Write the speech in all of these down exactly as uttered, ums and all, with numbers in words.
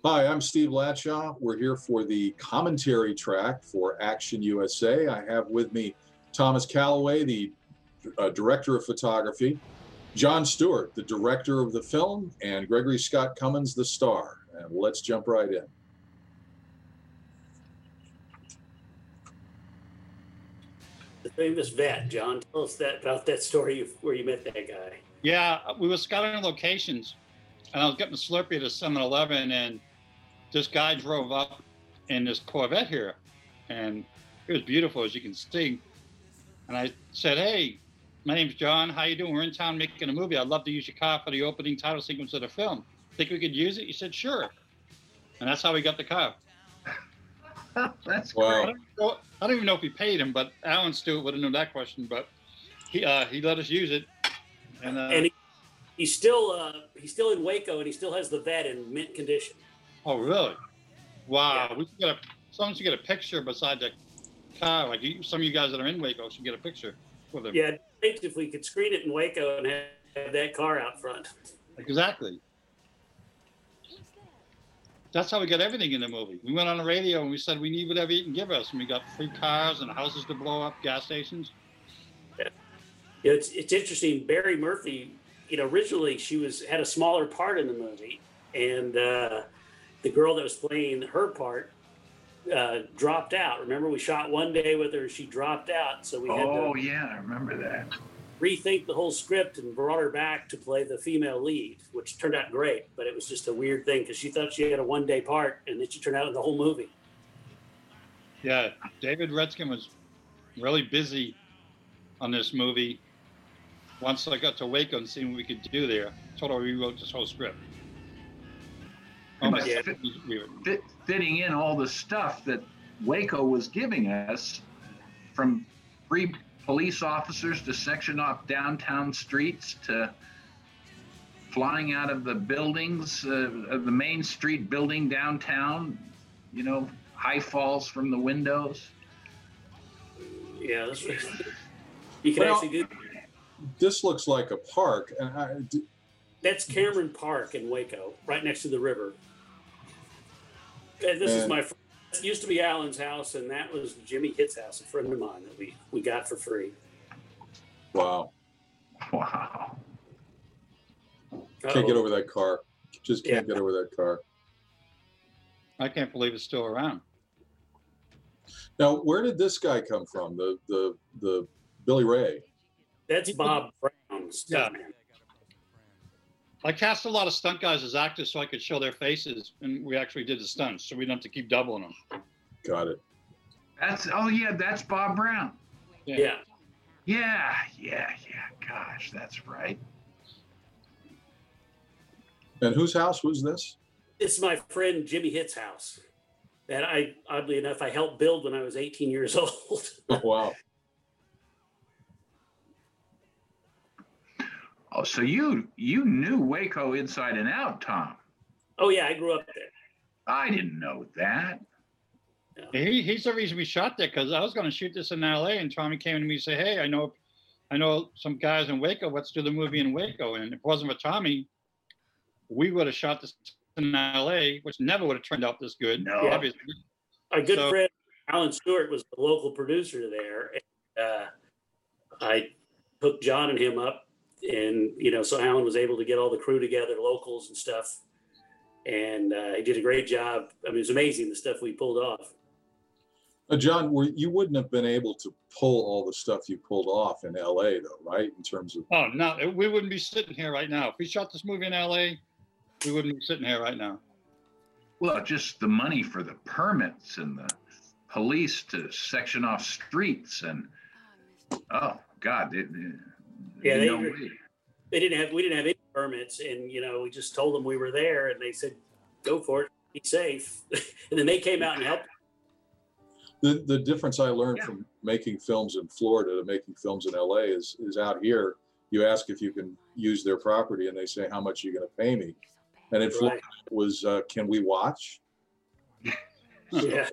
Hi, I'm Steve Latshaw. We're here for the commentary track for Action U S A. I have with me Thomas Calloway, the uh, director of photography, Jon Stewart, the director of the film, and Gregory Scott Cummins, the star. And let's jump right in. The famous vet, John. Tell us that about that story where you met that guy. Yeah, we were scouting locations, and I was getting a Slurpee at a seven eleven, and this guy drove up in this Corvette here, and it was beautiful, as you can see. And I said, "Hey, my name's John. How you doing? We're in town making a movie. I'd love to use your car for the opening title sequence of the film. Think we could use it?" He said, "Sure." And that's how we got the car. That's Wow. I don't, know, I don't even know if we paid him, but Alan Stewart would have known that question. But he uh, he let us use it, and, uh, And he, he's still uh, he's still in Waco, and he still has the vet in mint condition. oh really? Wow. Yeah. We should get a someone should get a picture beside the car. Like you, some of you guys that are in Waco should get a picture with him. Yeah, I'd if we could screen it in Waco and have, have that car out front. Exactly. That's how we got everything in the movie. We went on the radio and we said we need whatever you can give us, and we got free cars and houses to blow up, gas stations. Yeah, it's it's interesting. Barry Murphy, you know, originally she was had a smaller part in the movie, and uh, the girl that was playing her part uh, dropped out. Remember, we shot one day with her, she dropped out, so we had Oh, to yeah, I remember that. rethink the whole script and brought her back to play the female lead, which turned out great. But it was just a weird thing because she thought she had a one day part, and then she turned out in the whole movie. Yeah, David Redskin was really busy on this movie. Once I got to Waco and seeing what we could do there, totally rewrote this whole script. Almost Yeah. fit, Fit, fitting in all the stuff that Waco was giving us, from free police officers to section off downtown streets to flying out of the buildings, uh, of the main street building downtown, you know, high falls from the windows. Yeah, that's right. You can Well, actually do. This looks like a park. And I, d- That's Cameron Park in Waco, right next to the river. And this is And- my. fr- It used to be Alan's house, and that was Jimmy Hitt's house, a friend of mine that we we got for free. wow. Wow. Can't Uh-oh. get over that car. Just can't Yeah. get over that car. I can't believe it's still around. Now, where did this guy come from? The the the Billy Ray. That's Bob Brown, Yeah. stuntman. I cast a lot of stunt guys as actors so I could show their faces, and we actually did the stunts, so we don't have to keep doubling them. Got it. That's, oh, yeah, that's Bob Brown. Yeah. Yeah, yeah, yeah. Gosh, that's right. And whose house was this? It's my friend Jimmy Hitt's house that I, oddly enough, I helped build when I was eighteen years old. Oh, wow. Oh, so you you knew Waco inside and out, Tom. Oh yeah, I grew up there. I didn't know that. He, he's the reason we shot there, because I was going to shoot this in L A, and Tommy came to me and said, "Hey, I know, I know some guys in Waco. Let's do the movie in Waco." And if it wasn't for Tommy, we would have shot this in L A, which never would have turned out this good. No. Obviously. Our good So- friend Alan Stewart was the local producer there. And, uh, I hooked John and him up, and you know, so Alan was able to get all the crew together, locals and stuff, and uh, he did a great job. I mean, it was amazing the stuff we pulled off. Uh, John, were, you wouldn't have been able to pull all the stuff you pulled off in L A, though, right? In terms of Oh no, we wouldn't be sitting here right now. If we shot this movie in L A, we wouldn't be sitting here right now. Well, just the money for the permits and the police to section off streets and oh God, it, Yeah, they- no way. They didn't have we didn't have any permits, and you know, we just told them we were there, and they said, "Go for it, be safe," and then they came out and helped. the the difference I learned Yeah. from making films in Florida to making films in L A is is out here. You ask if you can use their property, and they say, "How much are you going to pay me?" And in Florida, Right. it was, uh, "Can we watch?" Yeah.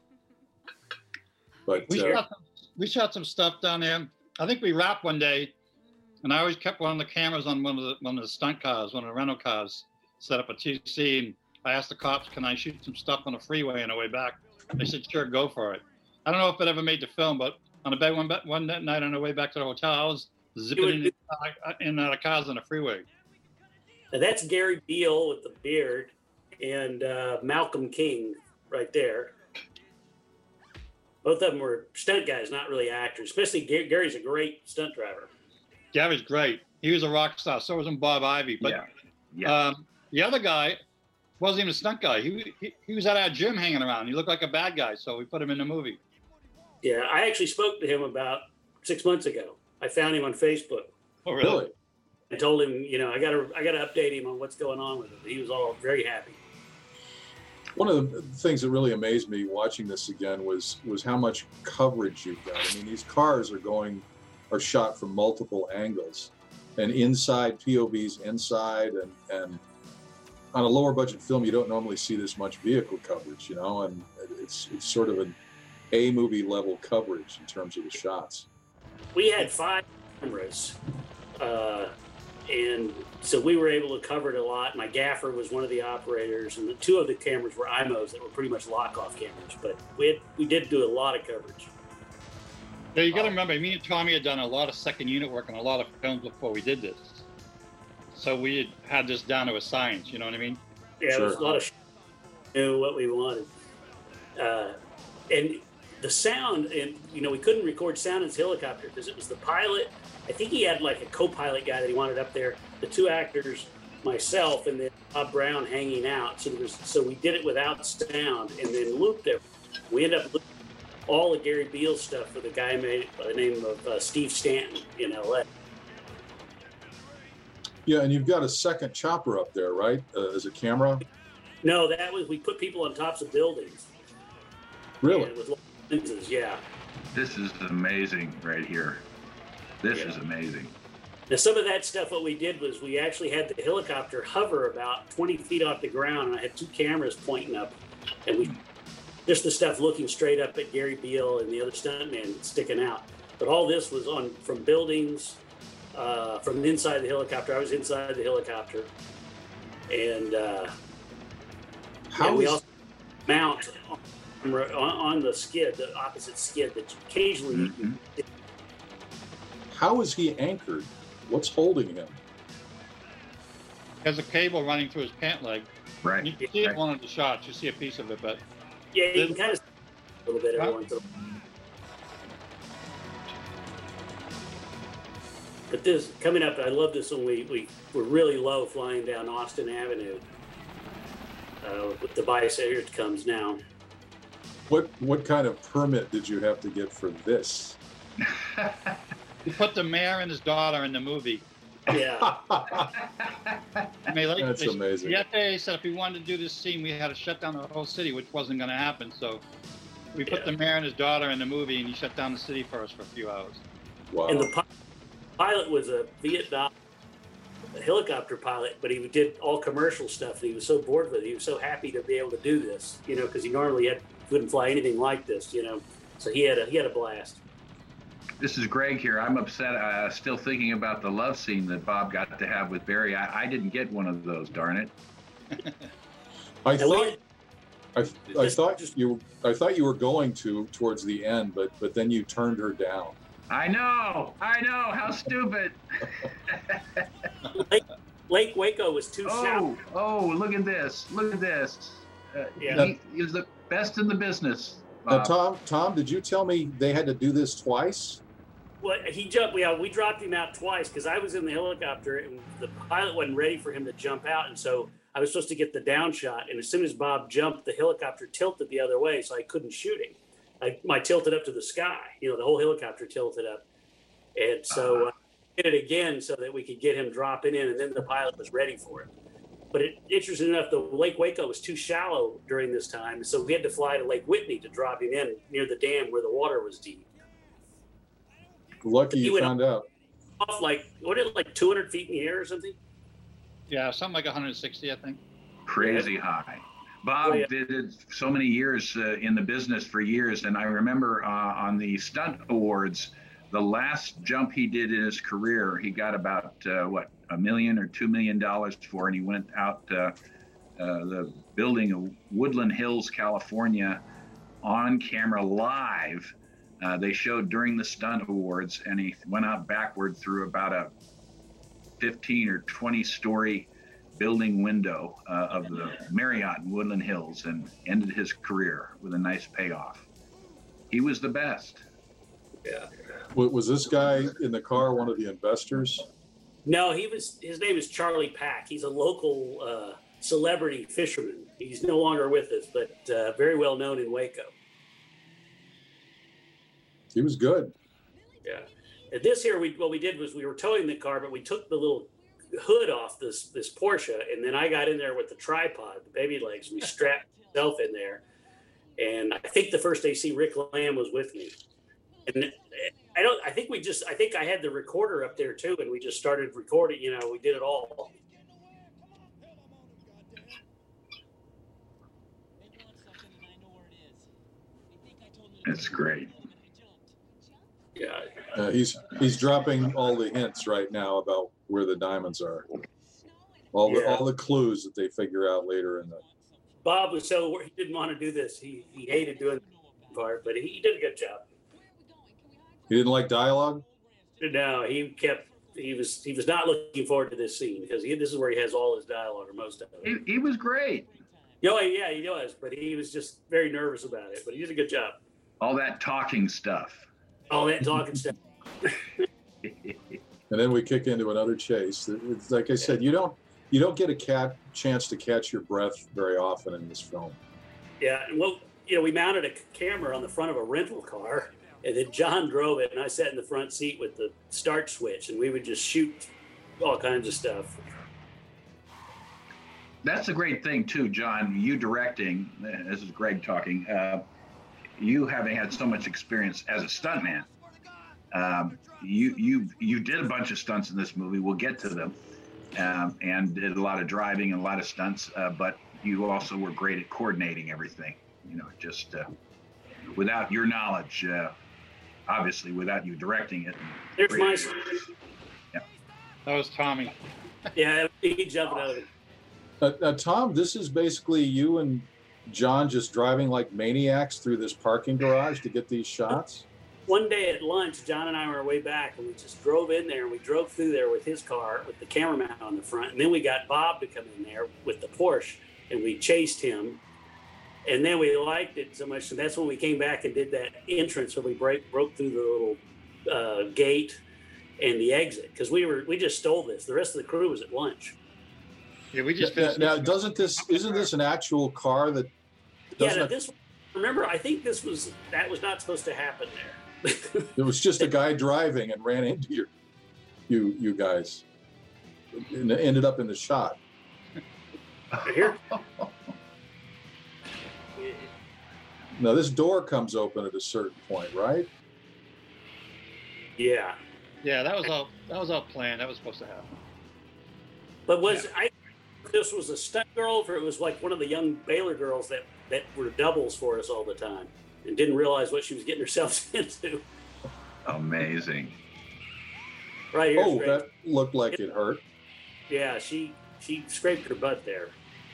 But We uh, shot some, we shot some stuff down there. I think we wrapped one day, and I always kept one of the cameras on one of the one of the stunt cars, one of the rental cars, set up a T C. And I asked the cops, can I shoot some stuff on the freeway on the way back? They said, sure, go for it. I don't know if it ever made the film, but on the back one, one night on the way back to the hotel, I was zipping in, in and out of cars on the freeway. Now that's Gary Beale with the beard and uh, Malcolm King right there. Both of them were stunt guys, not really actors. Especially Gary, Gary's a great stunt driver. Gary's great. He was a rock star. So was Bob Ivy. But yeah. Yeah. Um, the other guy wasn't even a stunt guy. He, he he was at our gym hanging around. He looked like a bad guy, so we put him in the movie. Yeah, I actually spoke to him about six months ago. I found him on Facebook. Oh, really? I told him, you know, I got to I got to update him on what's going on with him. He was all very happy. One of the things that really amazed me watching this again was was how much coverage you've got. I mean, these cars are going are shot from multiple angles, and inside P O Vs inside, and and on a lower budget film, you don't normally see this much vehicle coverage, you know, and it's it's sort of an A movie level coverage in terms of the shots. We had five cameras, uh, and so we were able to cover it a lot. My gaffer was one of the operators, and the two of the cameras were I M Os that were pretty much lock-off cameras. But we had, we did do a lot of coverage. Yeah, you got to remember, me and Tommy had done a lot of second unit work on a lot of films before we did this. So we had, had this down to a science, you know what I mean? Yeah, Sure. it was a lot of sh- knew what we wanted. Uh, and the sound, and you know, we couldn't record sound in his helicopter because it was the pilot. I think he had like a co-pilot guy that he wanted up there, the two actors, myself, and then Bob Brown hanging out. So there was, so we did it without sound and then looped it. We ended up looping all of Gary Beale's stuff for the guy made by the name of uh, Steve Stanton in L A. Yeah, and you've got a second chopper up there, right, uh, as a camera? No, that was, we put people on tops of buildings. Really? And with lenses, yeah. This is amazing right here. This Yeah. is amazing. Now, some of that stuff, what we did was we actually had the helicopter hover about twenty feet off the ground, and I had two cameras pointing up, and we just the stuff looking straight up at Gary Beale and the other stuntman sticking out. But all this was on from buildings, uh, from inside the helicopter. I was inside the helicopter, and uh, How and we is- also mount on, on the skid, the opposite skid that occasionally you can Mhm. How is he anchored? What's holding him? There's a cable running through his pant leg. Right. You can see it right. in one of the shots. You see a piece of it, but Yeah, you can kind of a little bit every Huh? once in a while. But this coming up, I love this when we, we were really low flying down Austin Avenue uh, with the bias. Here it comes now. What what kind of permit did you have to get for this? he put the mayor and his daughter in the movie. Yeah, I mean, like, That's they, amazing. The F A A said if we wanted to do this scene, we had to shut down the whole city, which wasn't going to happen. So we put Yeah. the mayor and his daughter in the movie, and he shut down the city for us for a few hours. Wow. and the pi- pilot was a Vietnam helicopter pilot, but he did all commercial stuff. And he was so bored with it. He was so happy to be able to do this, you know, because he normally had couldn't fly anything like this, you know. So he had a he had a blast. This is Greg here. I'm upset. Uh, still thinking about the love scene that Bob got to have with Barry. I, I didn't get one of those. Darn it. I And we thought had- I, I Just- thought just- you I thought you were going to towards the end, but but then you turned her down. I know. I know. How stupid. Lake, Lake Waco was too shallow. Oh, oh, look at this. Look at this. Uh, Yeah. he, he was the best in the business. Now, Bob. Tom, Tom, did you tell me they had to do this twice? Well, he jumped. Yeah, we dropped him out twice because I was in the helicopter and the pilot wasn't ready for him to jump out, and so I was supposed to get the down shot. And as soon as Bob jumped, the helicopter tilted the other way, so I couldn't shoot him. I, I tilted up to the sky. You know, the whole helicopter tilted up, and so uh, did it again so that we could get him dropping in, and then the pilot was ready for it. But it, interesting enough, the Lake Waco was too shallow during this time, so we had to fly to Lake Whitney to drop him in near the dam where the water was deep. Lucky He you went found out. Off like what is it, like two hundred feet in the air or something? Yeah, something like one hundred sixty, I think. Crazy high. Bob Oh, yeah. did it so many years uh, in the business for years, and I remember uh, on the stunt awards, the last jump he did in his career, he got about uh, what a million or two million dollars for, and he went out uh, uh, the building of Woodland Hills, California, on camera live. Uh, they showed during the stunt awards, and he went out backward through about a fifteen or twenty story building window uh, of the Marriott in Woodland Hills, and ended his career with a nice payoff. He was the best. Yeah. Was this guy in the car one of the investors? No, he was. His name is Charlie Pack. He's a local uh, celebrity fisherman. He's no longer with us, but uh, very well known in Waco. He was good. Yeah. And this here, we what we did was we were towing the car, but we took the little hood off this this Porsche, and then I got in there with the tripod, the baby legs. We strapped myself in there, and I think the first day see Rick Lamb was with me. And I don't. I think we just. I think I had the recorder up there too, and we just started recording. You know, we did it all. It's great. Yeah. Uh, he's he's dropping all the hints right now about where the diamonds are. All the Yeah. all the clues that they figure out later in the. Bob was so he didn't want to do this. He he hated doing the part, but he, he did a good job. He didn't like dialogue. No, he kept. He was he was not looking forward to this scene because he, this is where he has all his dialogue or most of it. He, he was great. Oh, yeah, he was, but he was just very nervous about it. But he did a good job. All that talking stuff. All that talking stuff. And then we kick into another chase. It's like I said, you don't you don't get a cat chance to catch your breath very often in this film. Yeah, and well, you know, we mounted a camera on the front of a rental car, and then John drove it, and I sat in the front seat with the start switch, and we would just shoot all kinds of stuff. That's a great thing too, John. You directing. This is Greg talking. Uh, you having had so much experience as a stuntman. Um, you you you did a bunch of stunts in this movie. We'll get to them, um, and did a lot of driving and a lot of stunts. Uh, but you also were great at coordinating everything. You know, just uh, without your knowledge, uh, obviously, without you directing it. There's my. Yeah. That was Tommy. Yeah, he jumped out of it. Uh, uh, Tom, this is basically you and John just driving like maniacs through this parking garage to get these shots. One day at lunch, John and I were way back, and we just drove in there, and we drove through there with his car with the cameraman on the front, and then we got Bob to come in there with the Porsche, and we chased him, and then we liked it so much, and that's when we came back and did that entrance where we break, broke through the little uh, gate and the exit, because we were we just stole this. The rest of the crew was at lunch. Yeah, we just Now, finished. now, doesn't this isn't this an actual car that? Yeah, doesn't now it- this. Remember, I think this was that was not supposed to happen there. It was just a guy driving and ran into your, you you guys, and ended up in the shot. Here, Now this door comes open at a certain point, right? yeah. Yeah, that was all. That was all planned. That was supposed to happen. But was I? This was a stunt girl, or it was like one of the young Baylor girls that that were doubles for us all the time, and didn't realize what she was getting herself into. Amazing. Right here. Oh, that looked like it hurt. Yeah, she she scraped her butt there.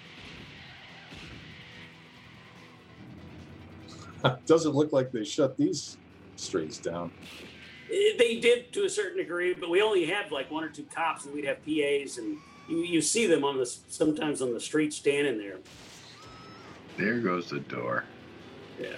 Doesn't look like they shut these streets down. Eh, They did to a certain degree, but we only had like one or two cops, and we'd have P As, and you, you see them on the sometimes on the street standing there. There goes the door. Yeah.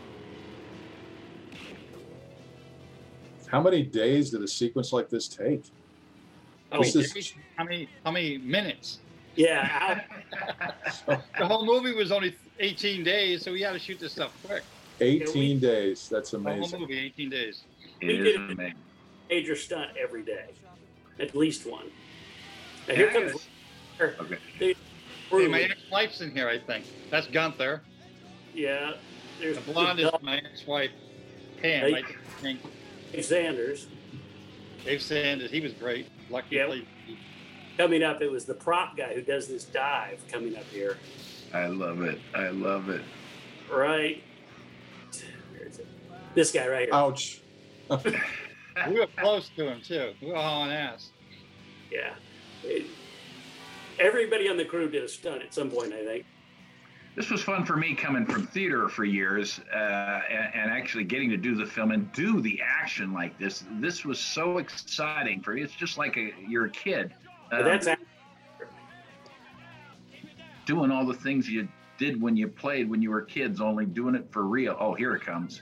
How many days did a sequence like this take? Oh, This is- How many? How many minutes? yeah. I, The whole movie was only eighteen days, so we had to shoot this stuff quick. eighteen days. That's The whole amazing. movie, eighteen days. It We is did- amazing. major stunt every day, at least one. And here comes. Okay. Hey, my ex-wife's in here, I think. That's Gunther. Yeah. There's The blonde is my ex-wife, Pam. Hey. I think. Dave Sanders. Dave Sanders, he was great. Lucky Yeah. to play. Coming up, it was the prop guy who does this dive coming up here. I love it. I love it. Right. Where is it? This guy right here. Ouch. We were close to him too. We were hauling ass. Yeah. It- Everybody on the crew did a stunt at some point, I think. This was fun for me coming from theater for years uh, and, and actually getting to do the film and do the action like this. This was so exciting for me. It's just like a, you're a kid. Um, That's doing all the things you did when you played when you were kids, only doing it for real. Oh, here it comes.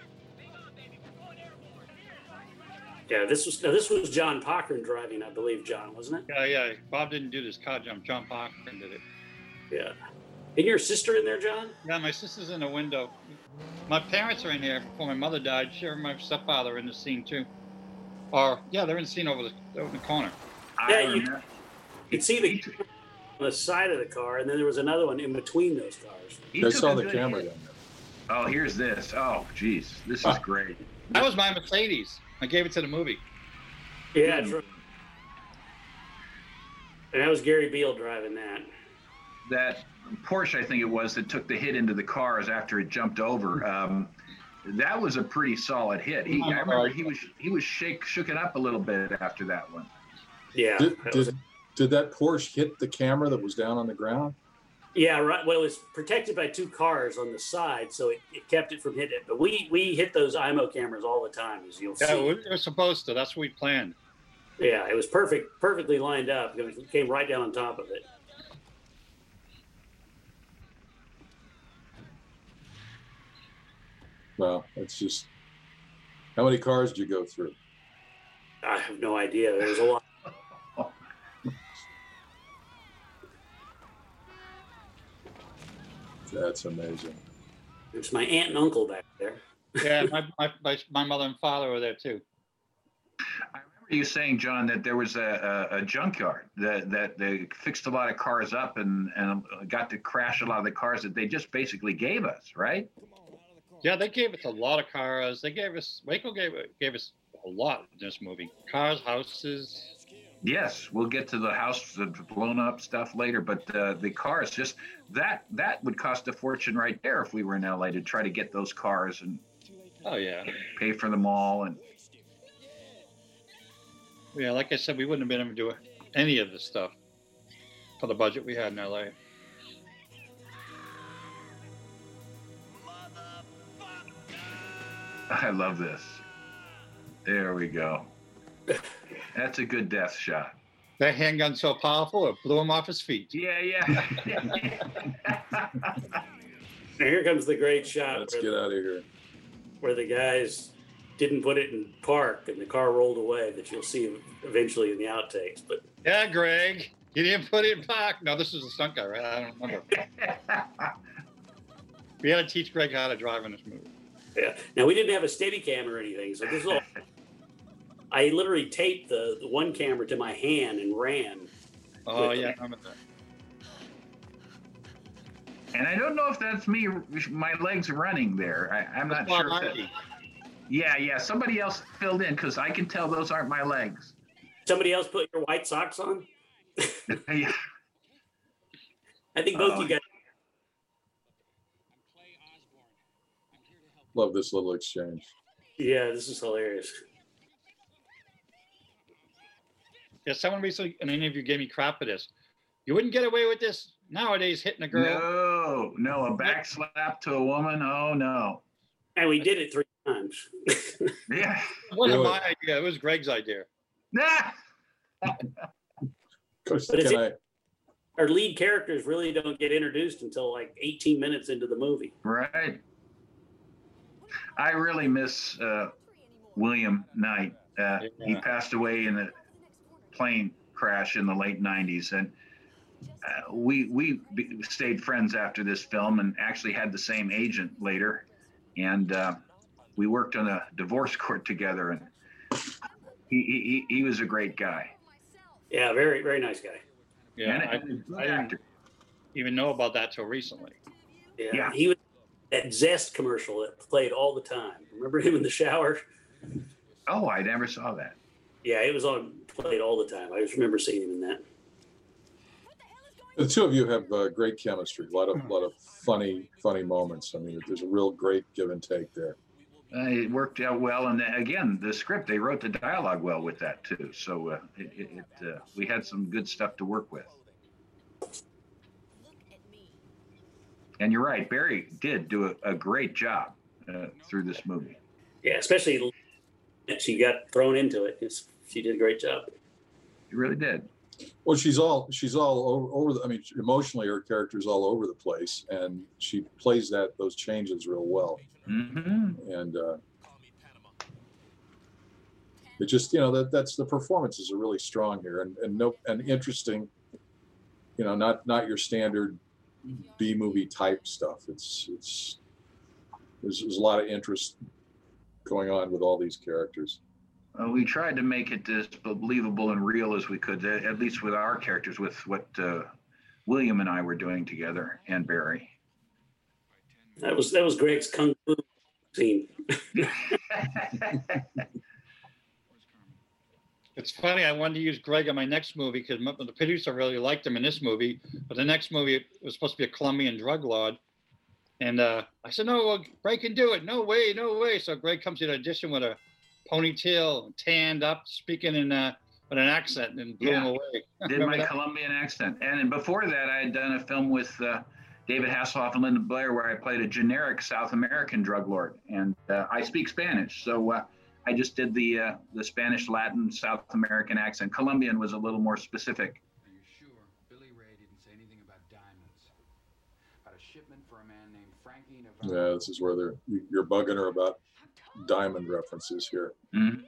Yeah, this was now this was John Cochran driving, I believe, John, wasn't it? Yeah, yeah. Bob didn't do this car jump. John Cochran did it. Yeah. And your sister in there, John? Yeah, my sister's in the window. My parents are in here before my mother died. She and my stepfather are in the scene too. Or yeah, they're in the scene over the over the corner. Yeah, you, you could see the on the side of the car, and then there was another one in between those cars. I saw the camera hit. down there. Oh, here's this. Oh, geez, this Ah. is great. That was my Mercedes. I gave it to the movie. Yeah, that's right. And that was Gary Beale driving that. That Porsche, I think it was, that took the hit into the cars after it jumped over. Um, that was a pretty solid hit. He, I remember he was he was shake shook it up a little bit after that one. Yeah. Did, that was- did, did that Porsche hit the camera that was down on the ground? yeah, right. Well, it was protected by two cars on the side, so it, it kept it from hitting it. But we we hit those I M O cameras all the time, as you'll Yeah, see. we were supposed to. That's what we planned. Yeah, it was perfect, perfectly lined up. It came right down on top of it. Well, it's just, how many cars did you go through? I have no idea. There was a lot. That's amazing. There's my aunt and uncle back there. Yeah, my, my, my, my mother and father were there too. I remember you saying, John, that there was a, a, a junkyard that, that they fixed a lot of cars up and, and got to crash a lot of the cars that they just basically gave us, right? Yeah, they gave us a lot of cars. They gave us, Waco gave, gave us a lot in this movie. Cars, houses. Yes, we'll get to the house, the blown up stuff later, but uh, the cars, just that that would cost a fortune right there if we were in L A to try to get those cars and Oh, yeah. pay for them all. And Yeah, like I said, we wouldn't have been able to do any of this stuff for the budget we had in L A. I love this. There we go. That's a good death shot. That handgun's so powerful, it blew him off his feet. Yeah, yeah. And here comes the great shot Let's where, get out of here. where the guys didn't put it in park and the car rolled away, that you'll see eventually in the outtakes. But Yeah, Greg, you didn't put it in park. No, this is a stunt guy, right? I don't remember. We had to teach Greg how to drive in this movie. yeah, now we didn't have a steady cam or anything, so this is all. I literally taped the, the one camera to my hand and ran. Oh, With- yeah, I remember that. And I don't know if that's me, my legs running there. I, I'm not Bob sure. If that, Hardy. yeah, yeah. Somebody else filled in because I can tell those aren't my legs. Somebody else put your white socks on? Yeah. I think both Oh. you guys. Love this little exchange. Yeah, this is hilarious. Yeah, someone recently in an interview gave me crap for this. You wouldn't get away with this nowadays, hitting a girl. No, no, a back slap to a woman. Oh no. And we did it three times. Yeah. It wasn't Really? my idea. It was Greg's idea. Nah. Coach, But it's- can I, Our lead characters really don't get introduced until like eighteen minutes into the movie. Right. I really miss uh, William Knight. Uh, He Yeah. passed away in a plane crash in the late nineties, and uh, we we be, stayed friends after this film, and actually had the same agent later, and uh, we worked on a divorce court together, and he he, he was a great guy. Yeah, very, very nice guy. Yeah, And I, a good I didn't actor. even know about that till recently. Yeah. Yeah. He was that Zest commercial that played all the time. Remember him in the shower? Oh, I never saw that. Yeah, it was on played all the time. I just remember seeing him in that. the two of you have uh, great chemistry. A lot of, lot of funny, funny moments. I mean, there's a real great give and take there. Uh, it worked out well, and then, again, the script, they wrote the dialogue well with that too. So uh, it, it, it uh, we had some good stuff to work with. And you're right, Barry did do a, a great job uh, through this movie. Yeah, especially she got thrown into it. It's, she did a great job. He really did. Well, she's all she's all over, over the, I mean, emotionally, her character's all over the place, and she plays that those changes real well. Mm-hmm. And uh, it just, you know, that that's the performances are really strong here, and and no and interesting. You know, not not your standard B movie type stuff. It's it's there's, there's a lot of interest going on with all these characters. Uh, we tried to make it as believable and real as we could, at least with our characters, with what uh, William and I were doing together, and Barry. That was that was Greg's kung fu scene. It's funny. I wanted to use Greg in my next movie because the producer really liked him in this movie, but the next movie was supposed to be a Colombian drug lord, and uh, I said, "No, well, Greg can do it. No way, no way." So Greg comes to the audition with a ponytail, tanned up, speaking in uh, with an accent, and blew Yeah. him away. Did my that? Colombian accent. And before that, I had done a film with uh, David Hasselhoff and Linda Blair where I played a generic South American drug lord. And uh, I speak Spanish, so uh, I just did the uh, the Spanish, Latin, South American accent. Colombian was a little more specific. Are you sure Billy Ray didn't say anything about diamonds? About a shipment for a man named Frankie Navarro? Yeah, this is where they're you're bugging her about diamond references here. Mm-hmm.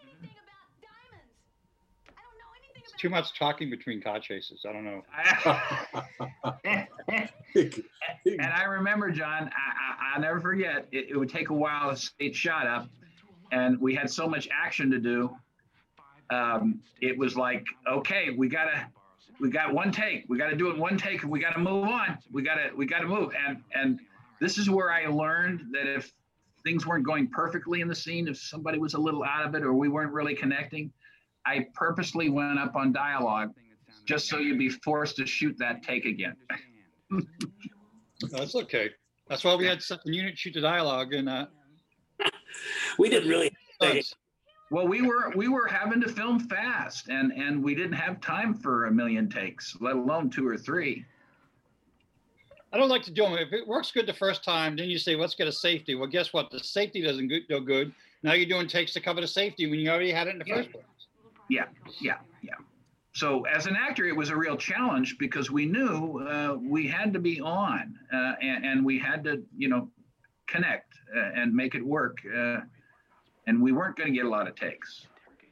It's too much talking between car chases. I don't know. And I remember, John, I, I, I'll never forget, it, it would take a while to get shot up, and we had so much action to do. Um, it was like, okay, we gotta, we got one take. We gotta do it in one take, and we gotta move on. We gotta, we gotta move. And and this is where I learned that if things weren't going perfectly in the scene, if somebody was a little out of it or we weren't really connecting, I purposely went up on dialogue just so you'd be forced to shoot that take again. That's okay. That's why we had second unit shoot the dialogue, and uh, We didn't really. Well, we were we were having to film fast, and and we didn't have time for a million takes, let alone two or three. I don't like to do them. If it works good the first time, then you say, let's get a safety. Well, guess what? The safety doesn't go good. Now you're doing takes to cover the safety when you already had it in the Yeah. first place. Yeah, yeah, yeah. So as an actor, it was a real challenge because we knew uh, we had to be on, uh, and, and we had to, you know, connect uh, and make it work. Uh, and we weren't going to get a lot of takes.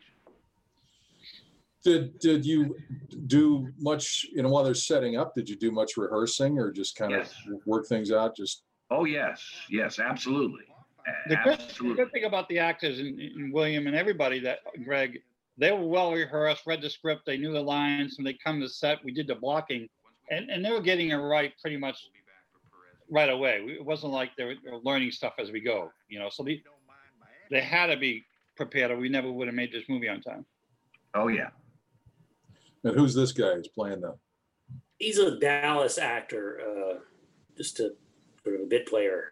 Did did you do much, you know, while they're setting up, did you do much rehearsing or just kind Yes. of work things out? Just Oh, yes, yes, absolutely. The good, the Absolutely. good thing about the actors and, and William and everybody that Greg, they were well rehearsed, read the script, they knew the lines. When they come to set, we did the blocking, and, and they were getting it right pretty much right away. It wasn't like they were, they were learning stuff as we go, you know. So they they had to be prepared, or we never would have made this movie on time. Oh, yeah. and who's this guy who's playing them? He's a Dallas actor, uh, just a sort of a bit player.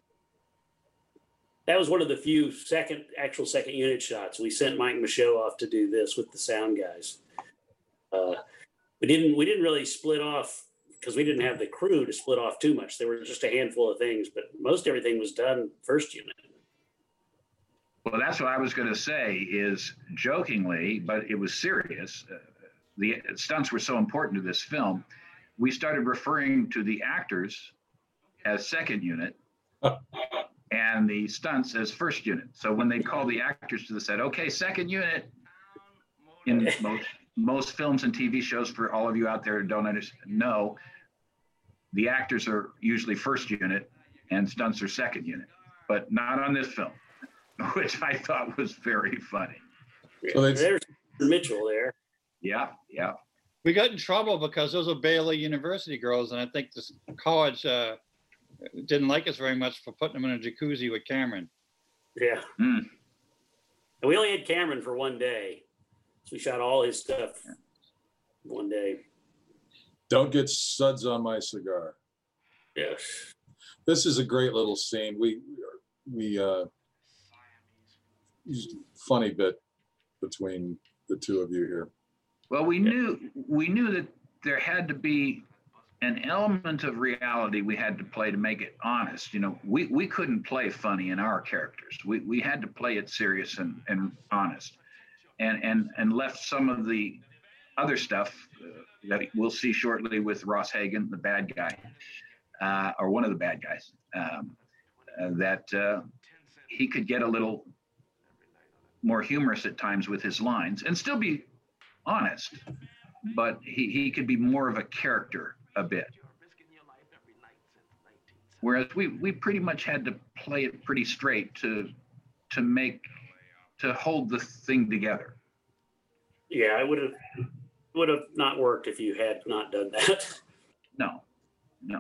That was one of the few second, actual second unit shots. We sent Mike Michaud off to do this with the sound guys. Uh, we didn't, we didn't really split off because we didn't have the crew to split off too much. There were just a handful of things, but most everything was done first unit. Well, that's what I was going to say is jokingly, but it was serious. Uh, the stunts were so important to this film. We started referring to the actors as second unit and the stunts as first unit. So when they call the actors to the set, okay, second unit, in most most films and T V shows, for all of you out there who don't understand, know, the actors are usually first unit and stunts are second unit, but not on this film, which I thought was very funny. So that's- There's Mitchell there. Yeah, yeah. We got in trouble because those were Baylor University girls, and I think this college uh, didn't like us very much for putting them in a jacuzzi with Cameron. Yeah. Mm. And we only had Cameron for one day. So we shot all his stuff one day. Don't get suds on my cigar. Yes. This is a great little scene. We we uh, funny bit between the two of you here. Well, we knew we knew that there had to be an element of reality we had to play to make it honest. You know, we, we couldn't play funny in our characters. We we had to play it serious and, and honest, and and and left some of the other stuff uh, that we'll see shortly with Ross Hagen, the bad guy, uh, or one of the bad guys, um, uh, that uh, he could get a little more humorous at times with his lines and still be honest, but he, he could be more of a character a bit. Whereas we, we pretty much had to play it pretty straight to to make to hold the thing together. Yeah, I would have would have not worked if you had not done that. No, no.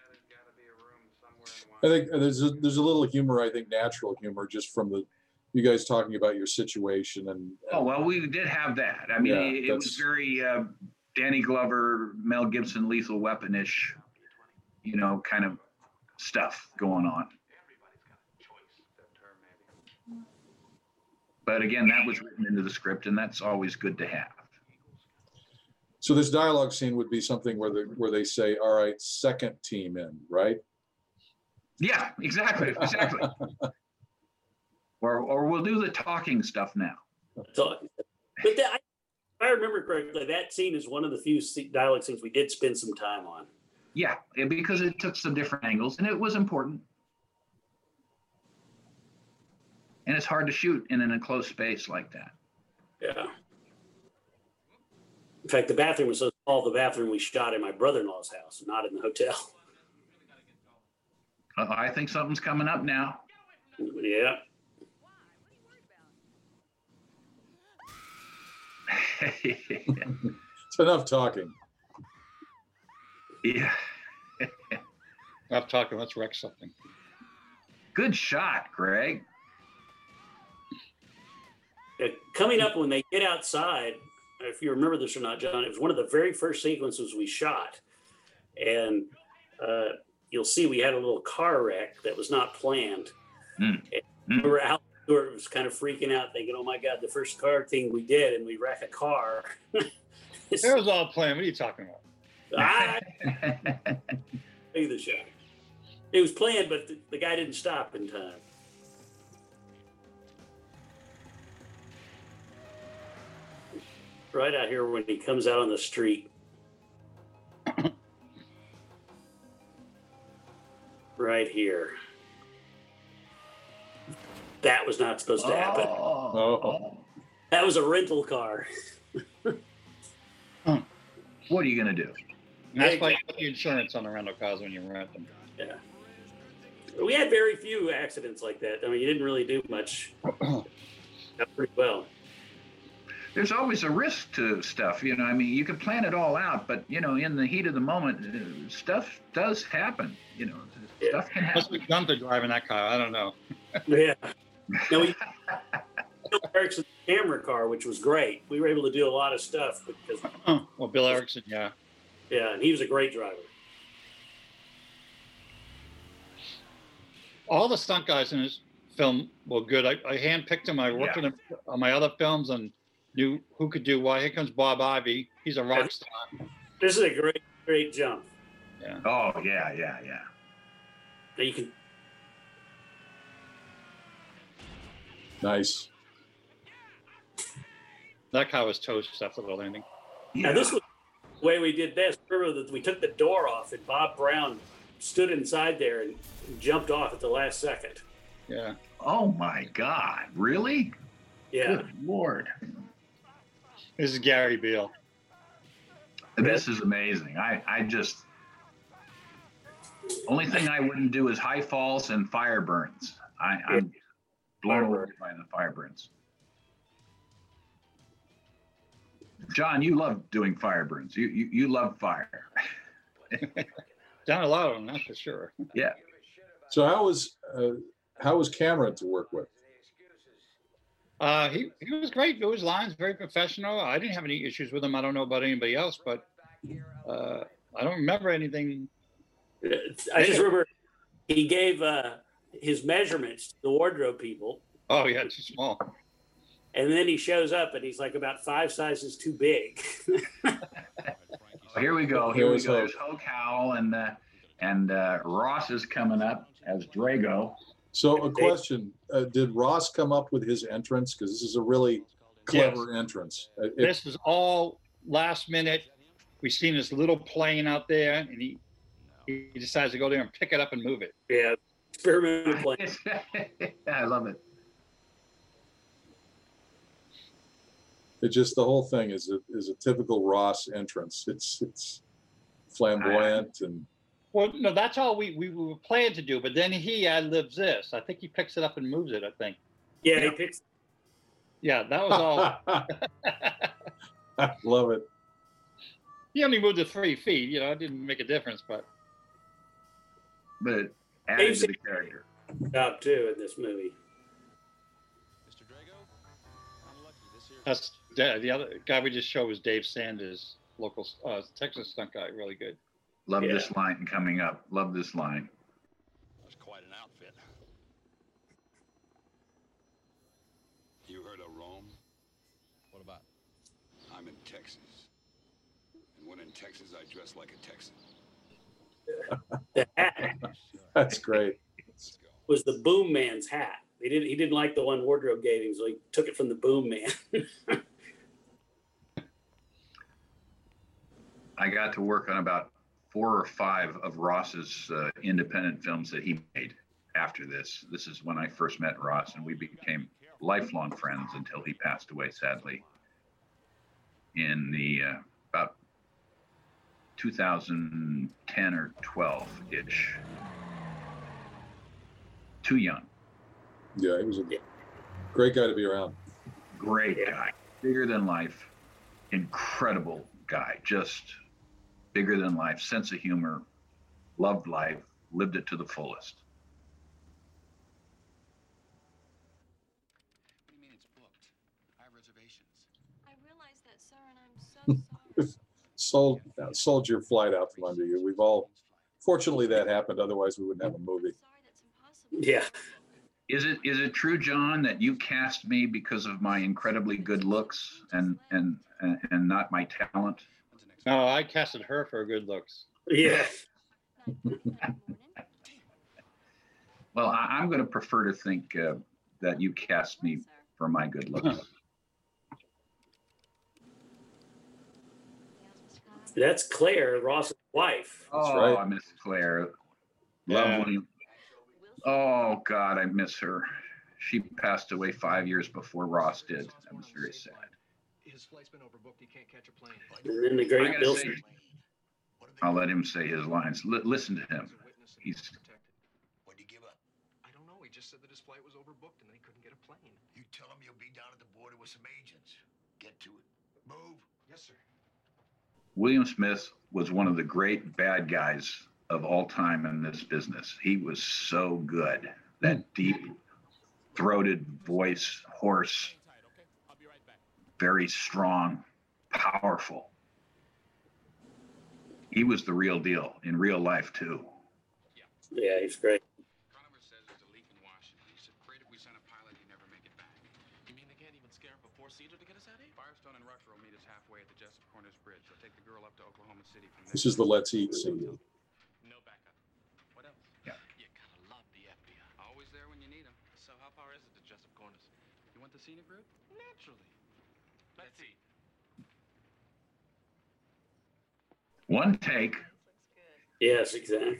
I think there's a, there's a little humor. I think natural humor, just from the you guys talking about your situation and. Oh well, we did have that. I mean, Yeah, it, it was very uh, Danny Glover, Mel Gibson, Lethal Weapon-ish, you know, kind of stuff going on. But again, that was written into the script, and that's always good to have. So this dialogue scene would be something where they where they say, "All right, second team in," right? Yeah, exactly, exactly. or or we'll do the talking stuff now. So, but that, if I remember correctly, that scene is one of the few dialogue scenes we did spend some time on. Yeah, because it took some different angles, and it was important. And it's hard to shoot in an enclosed space like that. Yeah. In fact, the bathroom was so small, the bathroom we shot in my brother-in-law's house, not in the hotel. Uh, I think something's coming up now. Yeah. It's enough talking. Yeah. Enough talking. Let's wreck something. Good shot, Greg. Uh, coming up when they get outside, if you remember this or not, John, it was one of the very first sequences we shot. And uh, you'll see we had a little car wreck that was not planned. Mm. And we were out there, was kind of freaking out, thinking, oh my God, the first car thing we did, and we wreck a car. It was all planned. What are you talking about? I see the shot. It was planned, but the, the guy didn't stop in time. Right out here when he comes out on the street. Right here. That was not supposed to happen. Oh. That was a rental car. What are you going to do? And that's why you put the insurance on the rental cars when you rent them. Yeah. We had very few accidents like that. I mean, you didn't really do much. Got pretty well. There's always a risk to stuff, you know. I mean, you can plan it all out, but you know, in the heat of the moment, uh, stuff does happen. You know, Yeah. stuff can Must be happen. Gunther driving that car. I don't know. Yeah. No, we Bill Erickson's camera car, which was great. We were able to do a lot of stuff because, Well, Bill Erickson, yeah. yeah, and he was a great driver. All the stunt guys in this film were good. I, I handpicked them. I worked Yeah. with them on my other films and knew who could do what. Here comes Bob Ivy. He's a rock star. This is a great, great jump. Yeah. Oh yeah, yeah, yeah. Now you can Nice. That car was toast after the landing. Now, this was the way we did this. Remember that we took the door off and Bob Brown stood inside there and jumped off at the last second. Yeah. Oh my God, really? Yeah. Good Lord. This is Gary Beale. This is amazing. I, I just, only thing I wouldn't do is high falls and fire burns. I, I'm blown away by the fire burns. John, you love doing fire burns. You, you, you love fire. Done a lot of them, that's for sure. Yeah. So how was uh, how was Cameron to work with? Uh, he, he was great. Knew his lines, very professional. I didn't have any issues with him. I don't know about anybody else, but uh, I don't remember anything. I just remember he gave uh, his measurements to the wardrobe people, Oh, yeah, too small. and then he shows up and he's like about five sizes too big. Here here we go. Here we There's go. Hoke. There's Hoke Howell, and uh, and uh, Ross is coming up as Drago. So a question, uh, did Ross come up with his entrance? Because this is a really clever Yes. entrance. Uh, It, This is all last minute. We seen this little plane out there, and he he decides to go there and pick it up and move it. Yeah, experimental plane. I love it. it just, the whole thing is a, is a typical Ross entrance. It's, it's flamboyant and Well, no, that's all we, we were planning to do. But then he ad libs this. I think he picks it up and moves it. I think. Yeah, he picks. Yeah, that was all. I love it. He only moved it three feet. You know, it didn't make a difference, but But it added Dave to the character. Job too in this movie. Mister Drago, unlucky this here. that's the, the other guy we just showed was Dave Sanders, local uh, Texas stunt guy. Really good. Love Yeah. this line coming up. Love this line. That's quite an outfit. You heard of Rome? What about? I'm in Texas. And when in Texas, I dress like a Texan. The hat That's great. Let's go. was the Boom Man's hat. He didn't. He didn't like the one Wardrobe gave him, so he took it from the Boom Man. I got to work on about four or five of Ross's uh, independent films that he made after this. This is when I first met Ross, and we became lifelong friends until he passed away, sadly, in the uh, about two thousand ten or twelve-ish. Too young. Yeah, he was a great guy to be around. Great Yeah. guy. Bigger than life. Incredible guy. Just bigger than life. Sense of humor. Loved life. Lived it to the fullest. What do you mean it's booked? I have reservations. I realize that, sir, and I'm so sorry. Sold, uh, sold your flight out from under you. We've all, fortunately, that happened. Otherwise, we wouldn't have a movie. Sorry, that's impossible. Yeah. Is it is it true, John, that you cast me because of my incredibly good looks and and and, and not my talent? When's the next No, I casted her for good looks. Yeah. Well, I, I'm going to prefer to think uh, that you cast me for my good looks. That's Claire, Ross's wife. That's Oh, right. I miss Claire. Yeah. Lovely. Oh God, I miss her. She passed away five years before Ross did. That was very sad. His flight's been overbooked. He can't catch a plane. And then the I great gotta Bill. say, I'll let him say his lines. L- listen to him. He's a witness and He's- he's protected. What'd you give up? I don't know. He just said that his flight was overbooked and that he couldn't get a plane. You tell him you'll be down at the border with some agents. Get to it. Move. Yes, sir. William Smith was one of the great bad guys of all time in this business. He was so good. That deep throated voice, hoarse, very strong, powerful. He was the real deal in real life too. Yeah, he's great. Conover says there's a leak in Washington. He said, afraid if we send a pilot, he'd never make it back. You mean they can't even scare up a four-seater to get us out of here? Firestone and Rutger will meet us halfway at the Jessup Corners Bridge. They'll take the girl up to Oklahoma City from there. This is the Let's Eat scene. No backup. What else? Yeah. You gotta love the F B I. Always there when you need them. So how far is it to Jessup Corners? You want the scenic route? Naturally. Let's eat. One take. Yes, exactly.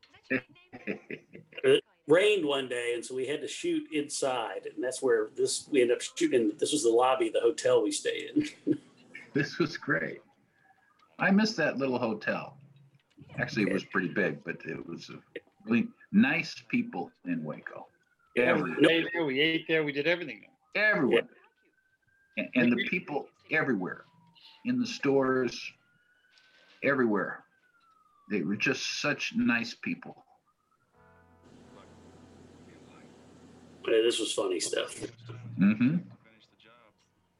It rained one day, and so we had to shoot inside, and that's where this we ended up shooting. This was the lobby of the hotel we stayed in. This was great. I miss that little hotel. Actually, it was pretty big, but it was uh, really nice people in Waco. Every, We ate there, we ate there, we did everything there. everywhere. And, and the people everywhere, in the stores, everywhere. They were just such nice people. Yeah, this was funny stuff. Mm-hmm. Finish the job.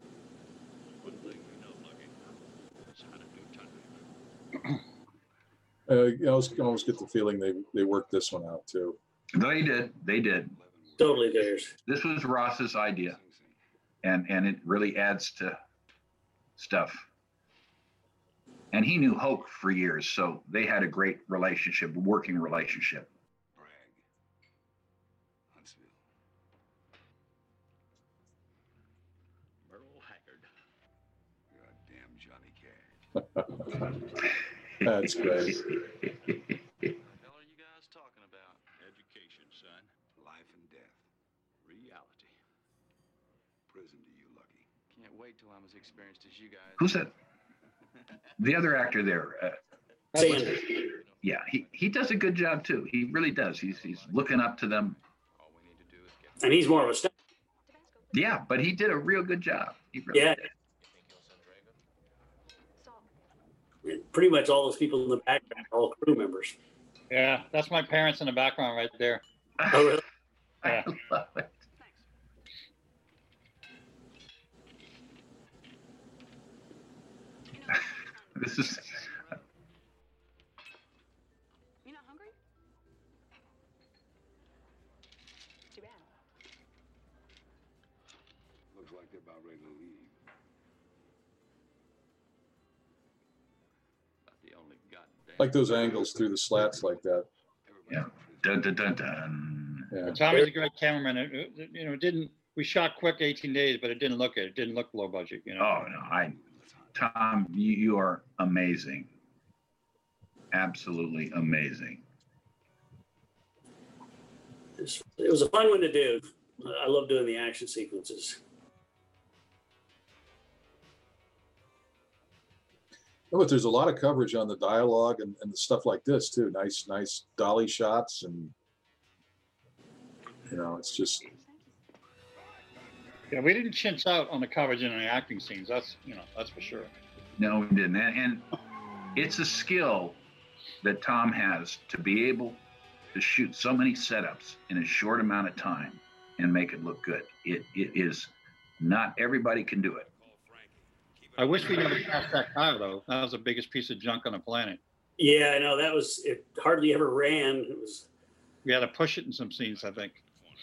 Uh, you know, I was- I almost get the feeling they, they worked this one out too. They did. They did. Totally theirs. This was Ross's idea, and and it really adds to stuff. and he knew Hoke for years, so they had a great relationship, working relationship. Bragg. Huntsville. Merle Haggard. Goddamn Johnny Cash. That's great. What the hell are you guys talking about? Education, son. Life and death. Reality. Prison to you, Lucky. Can't wait till I'm as experienced as you guys. Who's that? The other actor there. Uh, Sanders. yeah, he, he does a good job too. He really does. He's he's looking up to them. All we need to do is get And he's more of a star. Yeah, but he did a real good job. He really Yeah. did. Pretty much all those people in the background are all crew members. Yeah, that's my parents in the background right there. Oh, really? Yeah. I love it. This is You not hungry? Too bad. Looks like they're about ready to leave. about the only goddamn. Like those angles through the slats like that. yeah. Dun dun dun dun. Yeah. Tommy's a great cameraman. It, it- you know, it didn't. We shot quick eighteen days, but it didn't look it. It didn't look low budget. You know. Oh no, I Tom, you, you are amazing. Absolutely amazing. It's- It was a fun one to do. I love doing the action sequences. Oh, but there's a lot of coverage on the dialogue and, and the stuff like this too. Nice, nice dolly shots, and you know, it's just Yeah, we didn't chintz out on the coverage and the acting scenes. That's you know, that's for sure. No, we didn't. And, and it's a skill that Tom has to be able to shoot so many setups in a short amount of time and make it look good. It it is not everybody can do it. I wish we never passed that car though. That was the biggest piece of junk on the planet. Yeah, I know that was. It hardly ever ran. It was. We had to push it in some scenes, I think.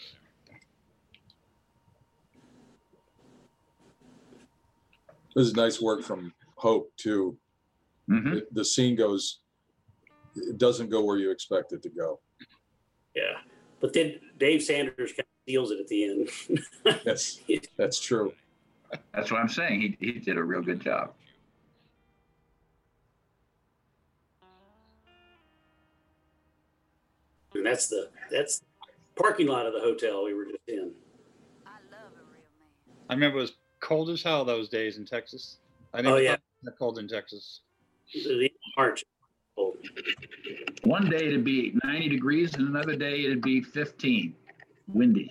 this is nice work from Hope too. Mhm. The, the scene goes, it doesn't go where you expect it to go. Yeah, but then Dave Sanders kind of steals it at the end. That's that's true. That's what I'm saying. He he did a real good job. And that's the that's parking lot of the hotel we were just in. I love a real man. I remember it was cold as hell those days in Texas. I never Oh, yeah. thought it was that cold in Texas. The March. Oh, One day it'd be ninety degrees, and another day it'd be fifteen, windy.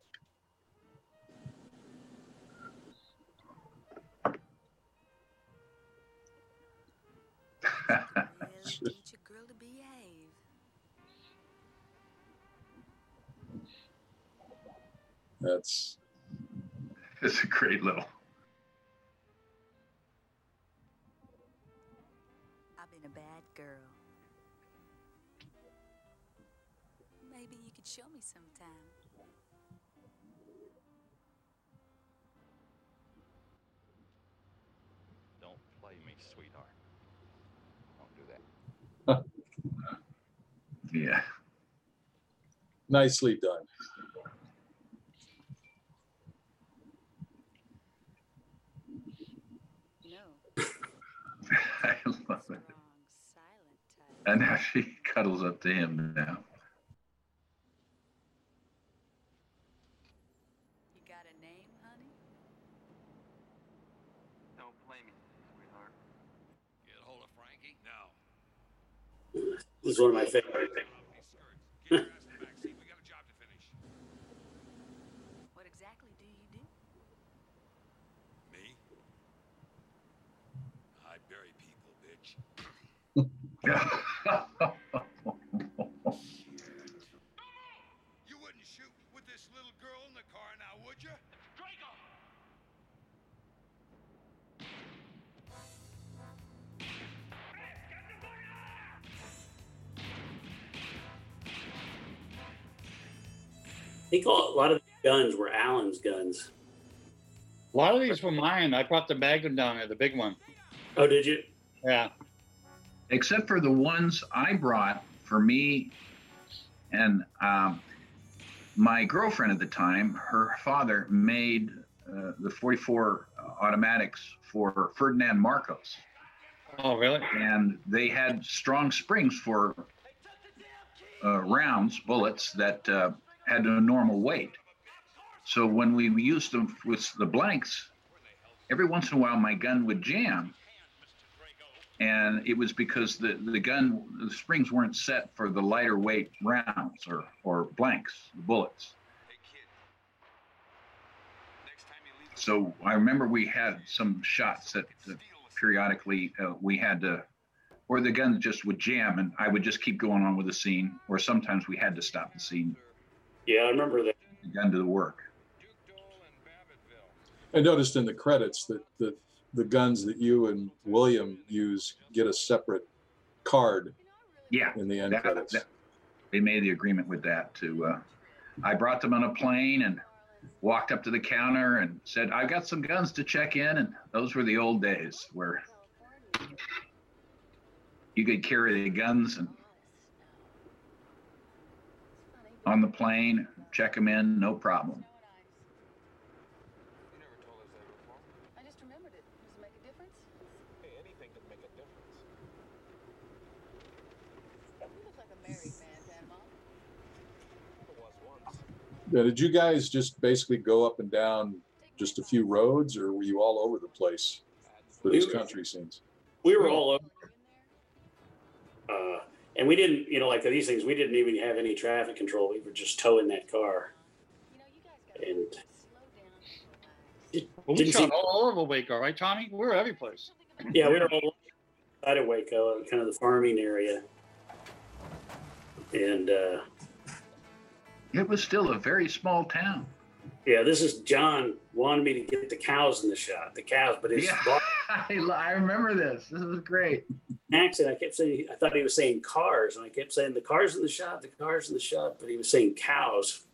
Well, teach a girl to behave. That's It's a great little. I've been a bad girl. Maybe you could show me sometime. Don't play me, sweetheart. Don't do that. Yeah. nicely done. No, I love it. strong, silent type. And now she cuddles up to him now. You got a name, honey? Don't play me, sweetheart. Get a hold of Frankie? No. This is one of my favorite. Get your ass in the back seat. We got a job to finish. What exactly do you do? Me? I bury people, bitch. You wouldn't shoot with this little girl in the car now, would you? Draco! I think a lot of the guns were Allen's guns. A lot of these were mine. I brought the Magnum down there, the big one. Oh, did you? Yeah. except for the ones I brought for me and um, my girlfriend at the time. Her father made uh, the forty-four automatics for Ferdinand Marcos. Oh, really? And they had strong springs for uh, rounds, bullets that uh, had a normal weight. So when we used them with the blanks, every once in a while my gun would jam. And it was because the, the gun, the springs weren't set for the lighter weight rounds or, or blanks, the bullets. So I remember we had some shots that, that periodically uh, we had to, or the gun just would jam and I would just keep going on with the scene, or sometimes we had to stop the scene. Yeah, I remember that. The gun to the work. I noticed in the credits that the, the guns that you and William use get a separate card Yeah, in the end that, credits. that, they made the agreement with that to, uh, I brought them on a plane and walked up to the counter and said, I've got some guns to check in. And those were the old days where you could carry the guns and on the plane, check them in, no problem. I just remembered it. Does it make a difference? Hey, anything could make a difference. You look like a married man, Panama. It was once. Now, did you guys just basically go up and down just a few roads, or were you all over the place for these country scenes? We were all over. Uh, and we didn't, you know, like these things, we didn't even have any traffic control. We were just towing that car. And it Well, we didn't shot seem, all over Waco, right, Tommy? We were every place. yeah, we were all outside of Waco, kind of the farming area. And uh, It was still a very small town. yeah, this is John wanted me to get the cows in the shot, the cows, but his Yeah, bar- I, I remember this. This was great. accent, I kept saying, I thought he was saying cars, and I kept saying the cars in the shot, the cars in the shot, but he was saying cows.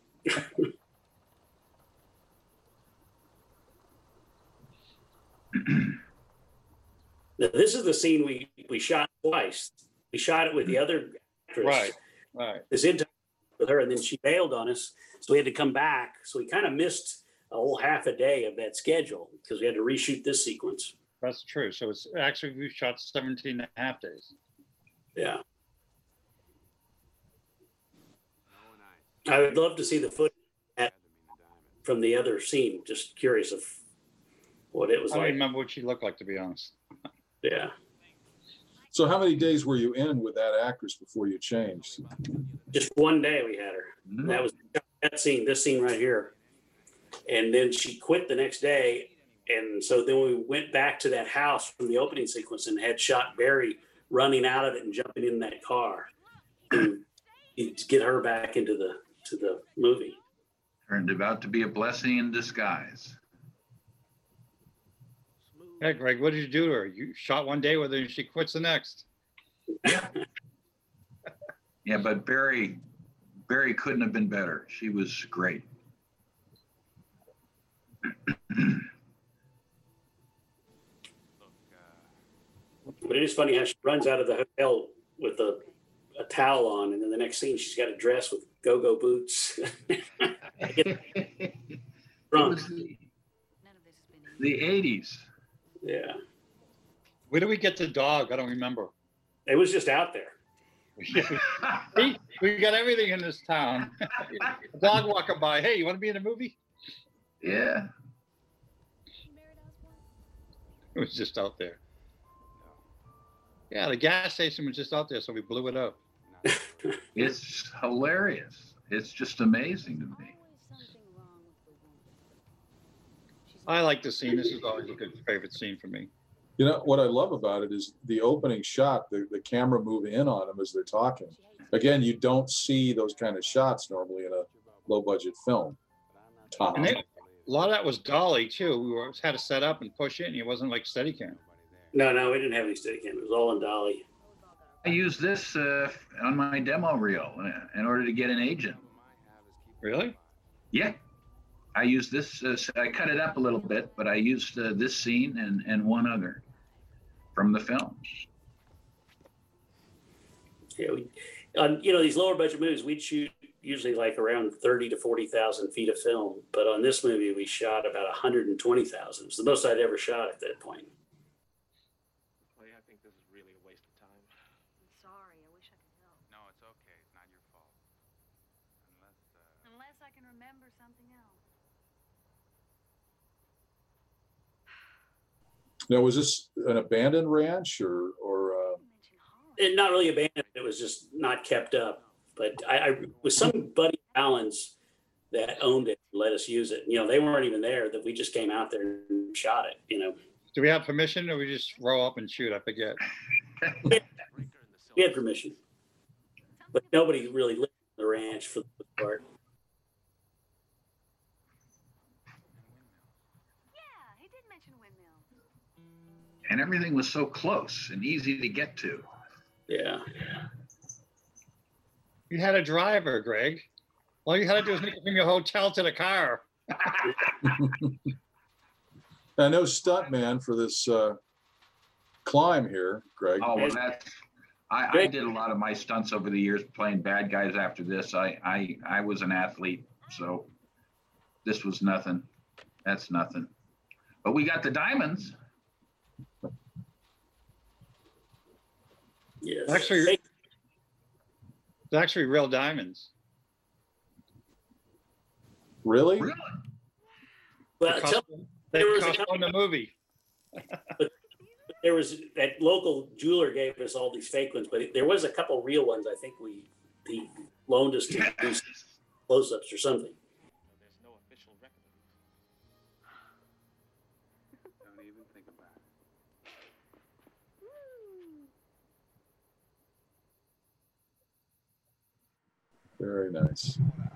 Now, this is the scene we, we shot twice. We shot it with the other actress. Right, right. This into with her, and then she bailed on us, so we had to come back. So we kind of missed a whole half a day of that schedule because we had to reshoot this sequence. That's true. So it's actually, we shot seventeen and a half days. Yeah. I would love to see the footage at, from the other scene. Just curious of what it was I don't like. remember what she looked like, to be honest. Yeah. So how many days were you in with that actress before you changed? Just one day we had her. Mhm. That was that scene, this scene right here. And then she quit the next day. And so then we went back to that house from the opening sequence and had shot Barry running out of it and jumping in that car to get her back into the to the movie. Turned out to be a blessing in disguise. Hey, Greg, what did you do to her? You shot one day with her and she quits the next. Yeah, but Barry, Barry couldn't have been better. She was great. But it is funny how she runs out of the hotel with a, a towel on, and then the next scene she's got a dress with go-go boots. It Drunk. was the, the eighties. Yeah. Where did we get the dog? I don't remember. It was just out there. we, we got everything in this town. A dog walking by. Hey, you want to be in a movie? Yeah. It was just out there. Yeah, the gas station was just out there, so we blew it up. It's hilarious. It's just amazing to me. I like the scene. This is always a good favorite scene for me. You know, what I love about it is the opening shot, the, the camera move in on them as they're talking. Again, you don't see those kind of shots normally in a low budget film. Tom. And they, a lot of that was dolly too. We were, had to set up and push it, and it wasn't like Steadicam. No, no, we didn't have any Steadicam. It was all in dolly. I used this uh, on my demo reel uh, in order to get an agent. Really? Yeah. I used this, uh, I cut it up a little bit, but I used uh, this scene and, and one other from the film. Yeah, we, on you know these lower budget movies, we'd shoot usually like around thirty to forty thousand feet of film, but on this movie we shot about one hundred and twenty thousand. It's the most I'd ever shot at that point. Clay, I think this is really a waste of time. I'm sorry. I wish I could help. No, it's okay. It's not your fault. Unless, uh... Unless I can remember something else. Now, was this an abandoned ranch or or? Uh... And not really abandoned. It was just not kept up. But I, I with some buddy Allen's that owned it, let us use it. You know, they weren't even there. That we just came out there and shot it. You know. Do we have permission, or we just roll up and shoot? I forget. We had permission, but nobody really lived on the ranch for the most part. Yeah, he did mention windmills. And everything was so close and easy to get to. Yeah. You had a driver, Greg. All you had to do was make it from your hotel to the car. I know stuntman for this uh, climb here, Greg. Oh, well, that's, I, I did a lot of my stunts over the years playing bad guys after this. I, I, I was an athlete, so this was nothing. That's nothing. But we got the diamonds. Yes. Actually, Hey, it's actually real diamonds. Really? Really? well, They tell, cost, they there was a cost couple- on the movie. there was that local jeweler gave us all these fake ones, but there was a couple real ones. I think we he loaned us to do close-ups or something. There's no official record of it. Don't even think about it. Very nice.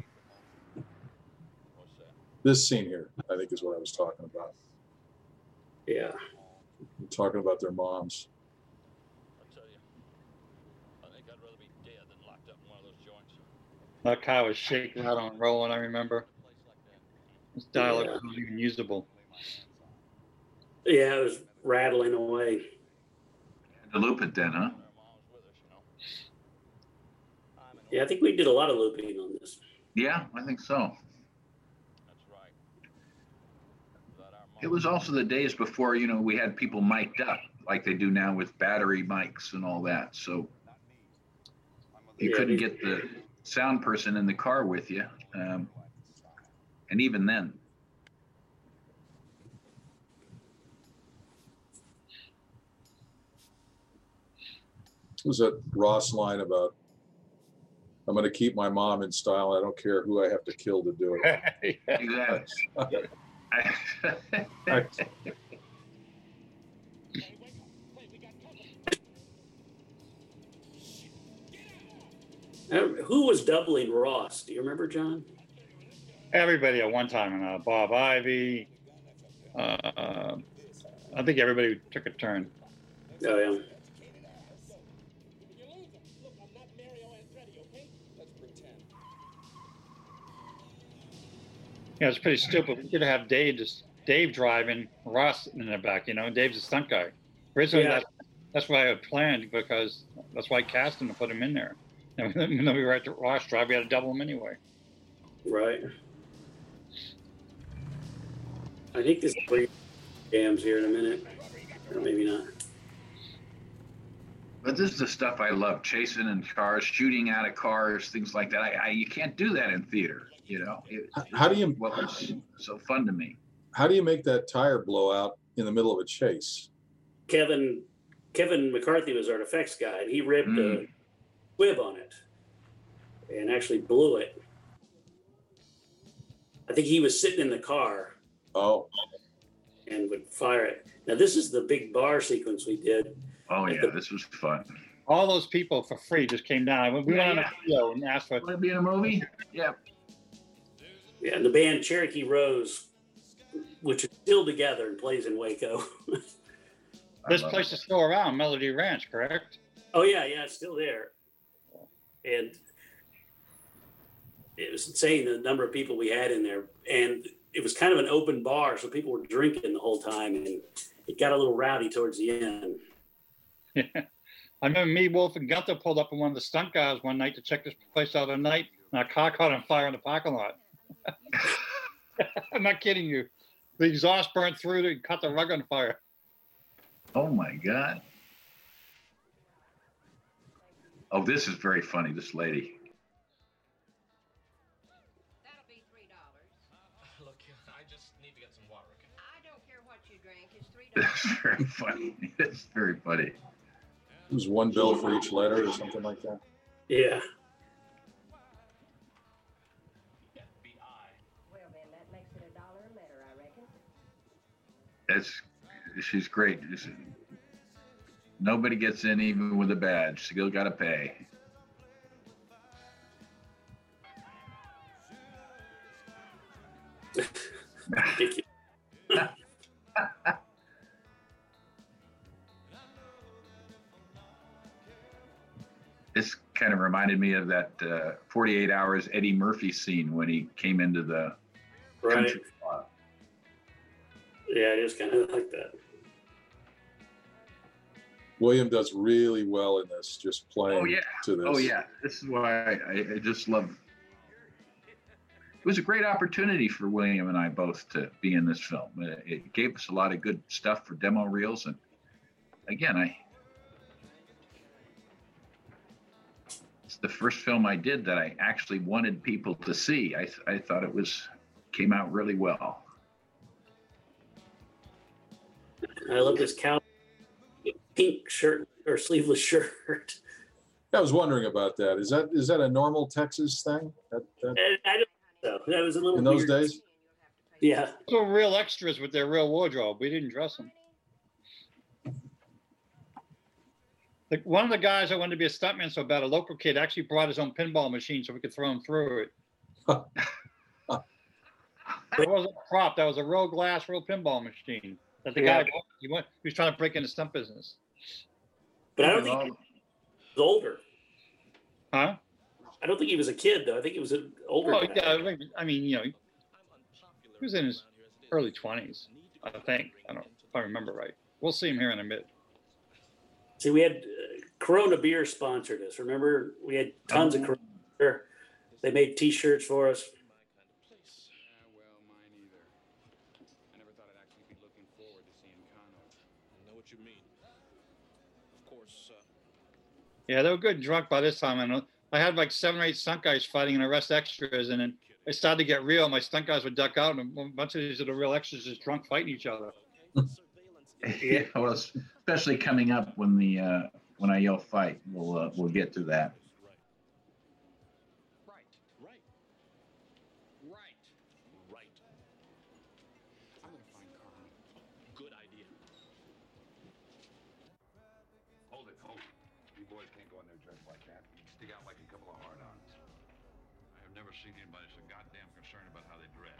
This scene here, I think, is what I was talking about. Yeah. I'm talking about their moms. I tell you, I think I'd rather be dead than locked up in one of those joints. That car was shaking, rattling, and rolling, I remember. This dialogue Yeah. wasn't even usable. Yeah, it was rattling away. To loop it then, huh? Yeah, I think we did a lot of looping on this. Yeah, I think so. That's right. It was also the days before, you know, we had people mic'd up like they do now with battery mics and all that. So you Yeah, couldn't they- get the sound person in the car with you. Um, and even then, Was that Ross line about, I'm going to keep my mom in style. I don't care who I have to kill to do it. exactly. I- Uh, Who was doubling Ross? Do you remember, John? Everybody at one time, uh, Bob Ivy. Uh, I think everybody took a turn. Oh, yeah. Yeah, it's pretty stupid. We could have Dave just Dave driving, Ross in the back. You know, Dave's a stunt guy. Originally, Yeah. that's, that's what I had planned because that's why I cast him to put him in there. And then we were at the Ross drive. We had to double him anyway. Right. I think this is Cam's here in a minute. Or maybe not. But this is the stuff I love: chasing in cars, shooting out of cars, things like that. I, I you can't do that in theater. You know, it, How do you what was so fun to me. how do you make that tire blow out in the middle of a chase? Kevin Kevin McCarthy was our effects guy, and he ripped a Mm. squib on it and actually blew it. I think he was sitting in the car Oh, and would fire it. Now, this is the big bar sequence we did. Oh yeah, this was fun. All those people for free just came down. We Yeah, went on yeah. a video and asked for. Want to be in a movie? Yeah. Yeah, and the band Cherokee Rose, which is still together and plays in Waco. I This love place it. is still around, Melody Ranch, correct? Oh, yeah, yeah, it's still there. And it was insane the number of people we had in there. And it was kind of an open bar, so people were drinking the whole time. And it got a little rowdy towards the end. I remember me, Wolf, and Gunther pulled up on one of the stunt guys one night to check this place out at night, and our car caught on fire in the parking lot. I'm not kidding you. The exhaust burned through and cut the rug on fire. Oh my God. Oh, this is very funny, this lady. That'll be three dollars. Uh, look, I just need to get some water, okay? I don't care what you drink. It's three dollars. It's very funny. It's very funny. It was one bill for each letter or something like that. Yeah. Well, then that makes it a dollar a letter, I reckon. It's, she's great. It's- nobody gets in even with a badge. Still got to pay. This kind of reminded me of that uh, forty-eight hours Eddie Murphy scene when he came into the Right. country club. Yeah, it is kind of like that. William does really well in this, just playing Oh yeah. to this. Oh yeah. This is why I, I just love. It was a great opportunity for William and I both to be in this film. It, it gave us a lot of good stuff for demo reels, and again, I. It's the first film I did that I actually wanted people to see. I I thought it was came out really well. I love this cow pink shirt or sleeveless shirt. I was wondering about that. Is that is that a normal Texas thing? That, that, And I don't know. That was a little in those weird. days? Yeah. So real extras with their real wardrobe. We didn't dress them. Like one of the guys that wanted to be a stuntman so bad, a local kid, actually brought his own pinball machine so we could throw him through it. It wasn't a prop. That was a real glass, real pinball machine that the Yeah. guy bought. He, went, he was trying to break into stunt business. But I don't think he was older. Huh? I don't think he was a kid, though. I think he was an older Well, guy. yeah, I mean, you know, he was in his early twenties, I think. I don't if I remember right. We'll see him here in a minute. See, we had uh, Corona Beer sponsored us. Remember, we had tons of Corona Beer. They made T-shirts for us. well, mine either. I never thought I'd actually be looking forward to seeing Kano. I know what you mean. Of course, uh, Yeah, they were good drunk by this time. And I had like seven or eight stunt guys fighting and arrest extras, and then it started to get real. My stunt guys would duck out, and a bunch of these are the real extras just drunk fighting each other. Yeah, well, especially coming up when the uh, when I yell fight, we'll uh, we'll get to that. right, right, right, right. I'm gonna find Carmen. Good idea. Hold it, hold it. You boys can't go in there dressed like that. You stick out like a couple of hard-ons. I have never seen anybody so goddamn concerned about how they dress.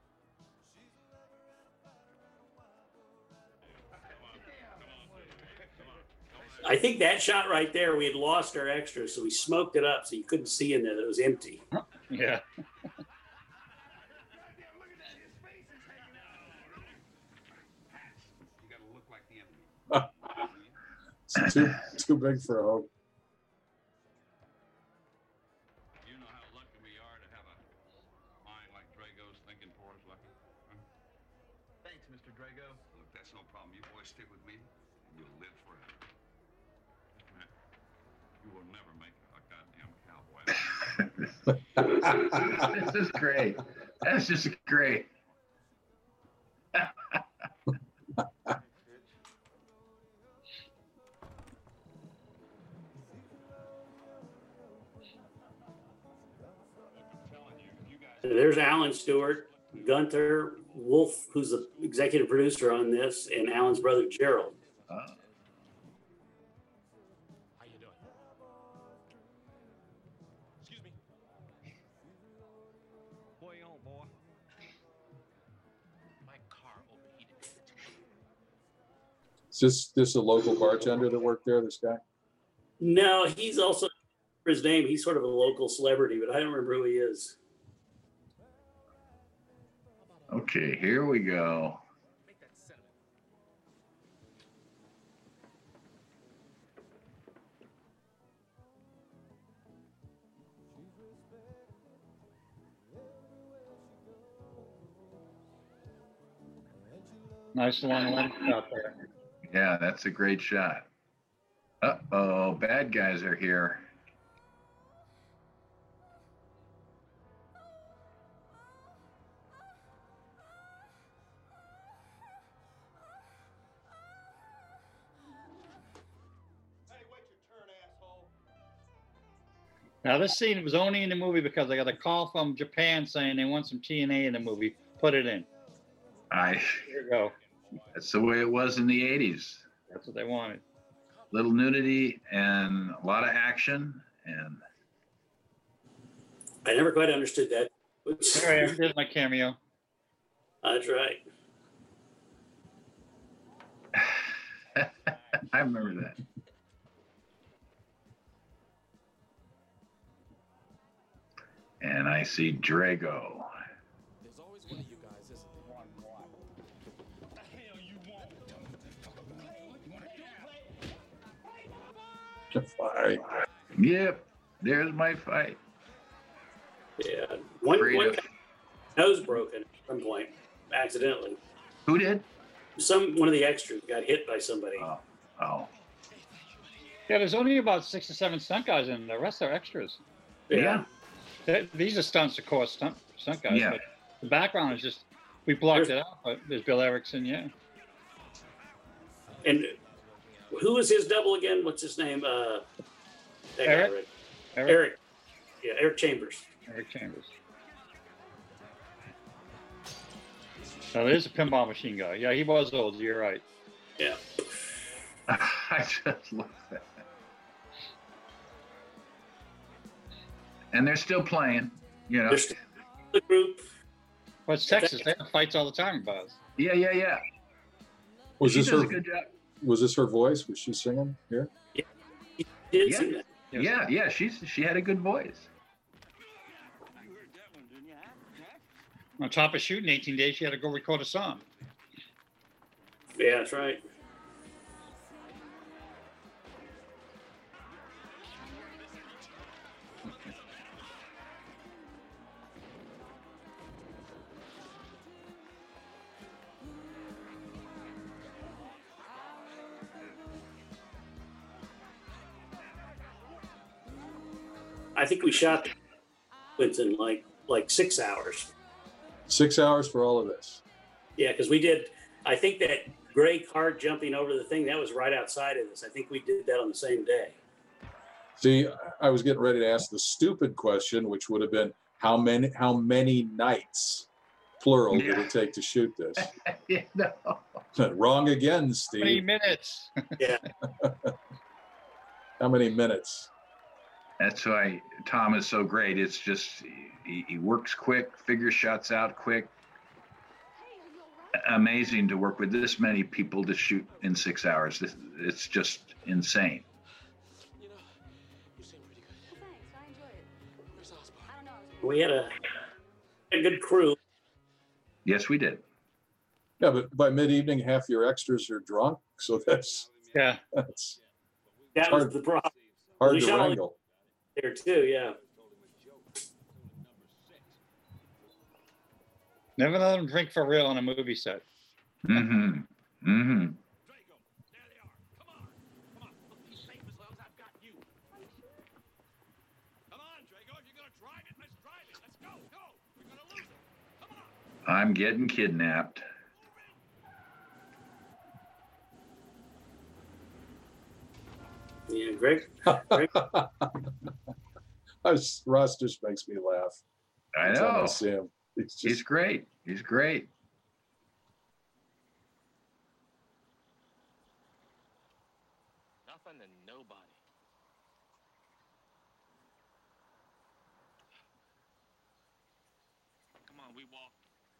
I think that shot right there, we had lost our extras, so we smoked it up so you couldn't see in there that it was empty. Yeah. You gotta look like the enemy. It's too too big for a hope. You know how lucky we are to have a mind like Drago's thinking for us, Lucky. Huh? Thanks, Mister Drago. Look, that's no problem. You boys stick with me, and you'll live forever. You will never make a goddamn cowboy. This is great. That's just great. There's Alan Stewart, Gunther, Wolf, who's the executive producer on this, and Alan's brother Gerald. Uh, How you doing? Excuse me. Boy, on, boy. My car overheated. Is this this a local bartender that worked there? This guy? No, he's also, for his name, he's sort of a local celebrity, but I don't remember who he is. okay, here we go. Make that cinnamon. Nice long length out there. Yeah, that's a great shot. Uh-oh, bad guys are here. Now, this scene was only in the movie because I got a call from Japan saying they want some T N A in the movie. Put it in. I. Here you go. That's the way it was in the eighties. That's what they wanted. Little nudity and a lot of action, and I never quite understood that. There I am. There's my cameo. That's right. I remember that. And I see Drago. There's always one of you guys, isn't there? One more. What the hell you want? Fight. Yep, there's my fight. Yeah, one, Freedom. one guy's nose broken at some point, accidentally. Who did? Some one of the extras got hit by somebody. Oh, oh. Yeah, there's only about six or seven stunt guys, and the rest are extras. Yeah. They- These are stunts, of course, stunt, stunt guys. Yeah. But the background is just, we blocked it out, but there's Bill Erickson, yeah. And who was his double again? What's his name? Uh, that guy, Eric? right? Eric? Eric. Yeah, Eric Chambers. Eric Chambers. Now, there's a pinball machine guy. Yeah, he was old. You're right. Yeah. I just love that. And they're still playing, you know. They're still the group. Well, it's Texas. They have fights all the time, Buzz. Yeah, yeah, yeah. Was She this does her? a good job. Was this her voice? Was she singing here? He did Yeah. sing that. Yeah, yeah. She's she had a good voice. On top of shooting eighteen days, she had to go record a song. Yeah, that's right. I think we shot Winston like like six hours. Six hours for all of this. Yeah, because we did. I think that gray car jumping over the thing that was right outside of this. I think we did that on the same day. See, I was getting ready to ask the stupid question, which would have been how many how many nights, plural, did Yeah. it take to shoot this? You know. Wrong again, Three Steve. minutes. Yeah, How many minutes? That's why Tom is so great. It's just he, he works quick, figures shots out quick. Amazing to work with this many people to shoot in six hours. This, it's just insane. You know, you seem pretty good. Thanks, I enjoyed it. Where's Osborne? I don't know. I was we had a, a good crew. Yes, we did. Yeah, but by mid-evening, half your extras are drunk, so that's Yeah. that's That was the problem hard We to shot all- wrangle. there too. Yeah, Never let them drink for real on a movie set. Mm-hmm. Mm-hmm. I'm getting kidnapped. yeah. Greg, Greg I was- Ross just makes me laugh. I every time know. I see him. It's just He's great. He's great. Nothing and nobody. Come on, we walk.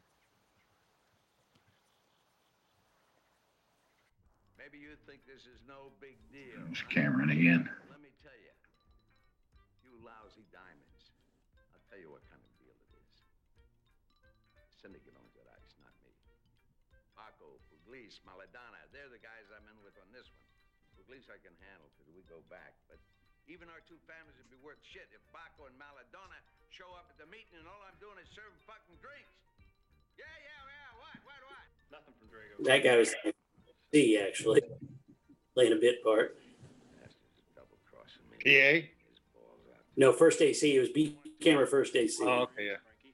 Maybe you think this is no big deal. There's Cameron again. Let me tell you, you lousy diamonds. I'll tell you what kind of deal it is. Syndicate owns that ice, not me. Paco, Pugliese, Maladona, they're the guys I'm in with on this one. Pugliese I can handle because we go back, but even our two families would be worth shit if Paco and Maladona show up at the meeting and all I'm doing is serving fucking drinks. Yeah, yeah, yeah, what, what, what? That guy was C actually, playing a bit part. P A? No, first A C. It was B camera first A C. Oh, okay, yeah.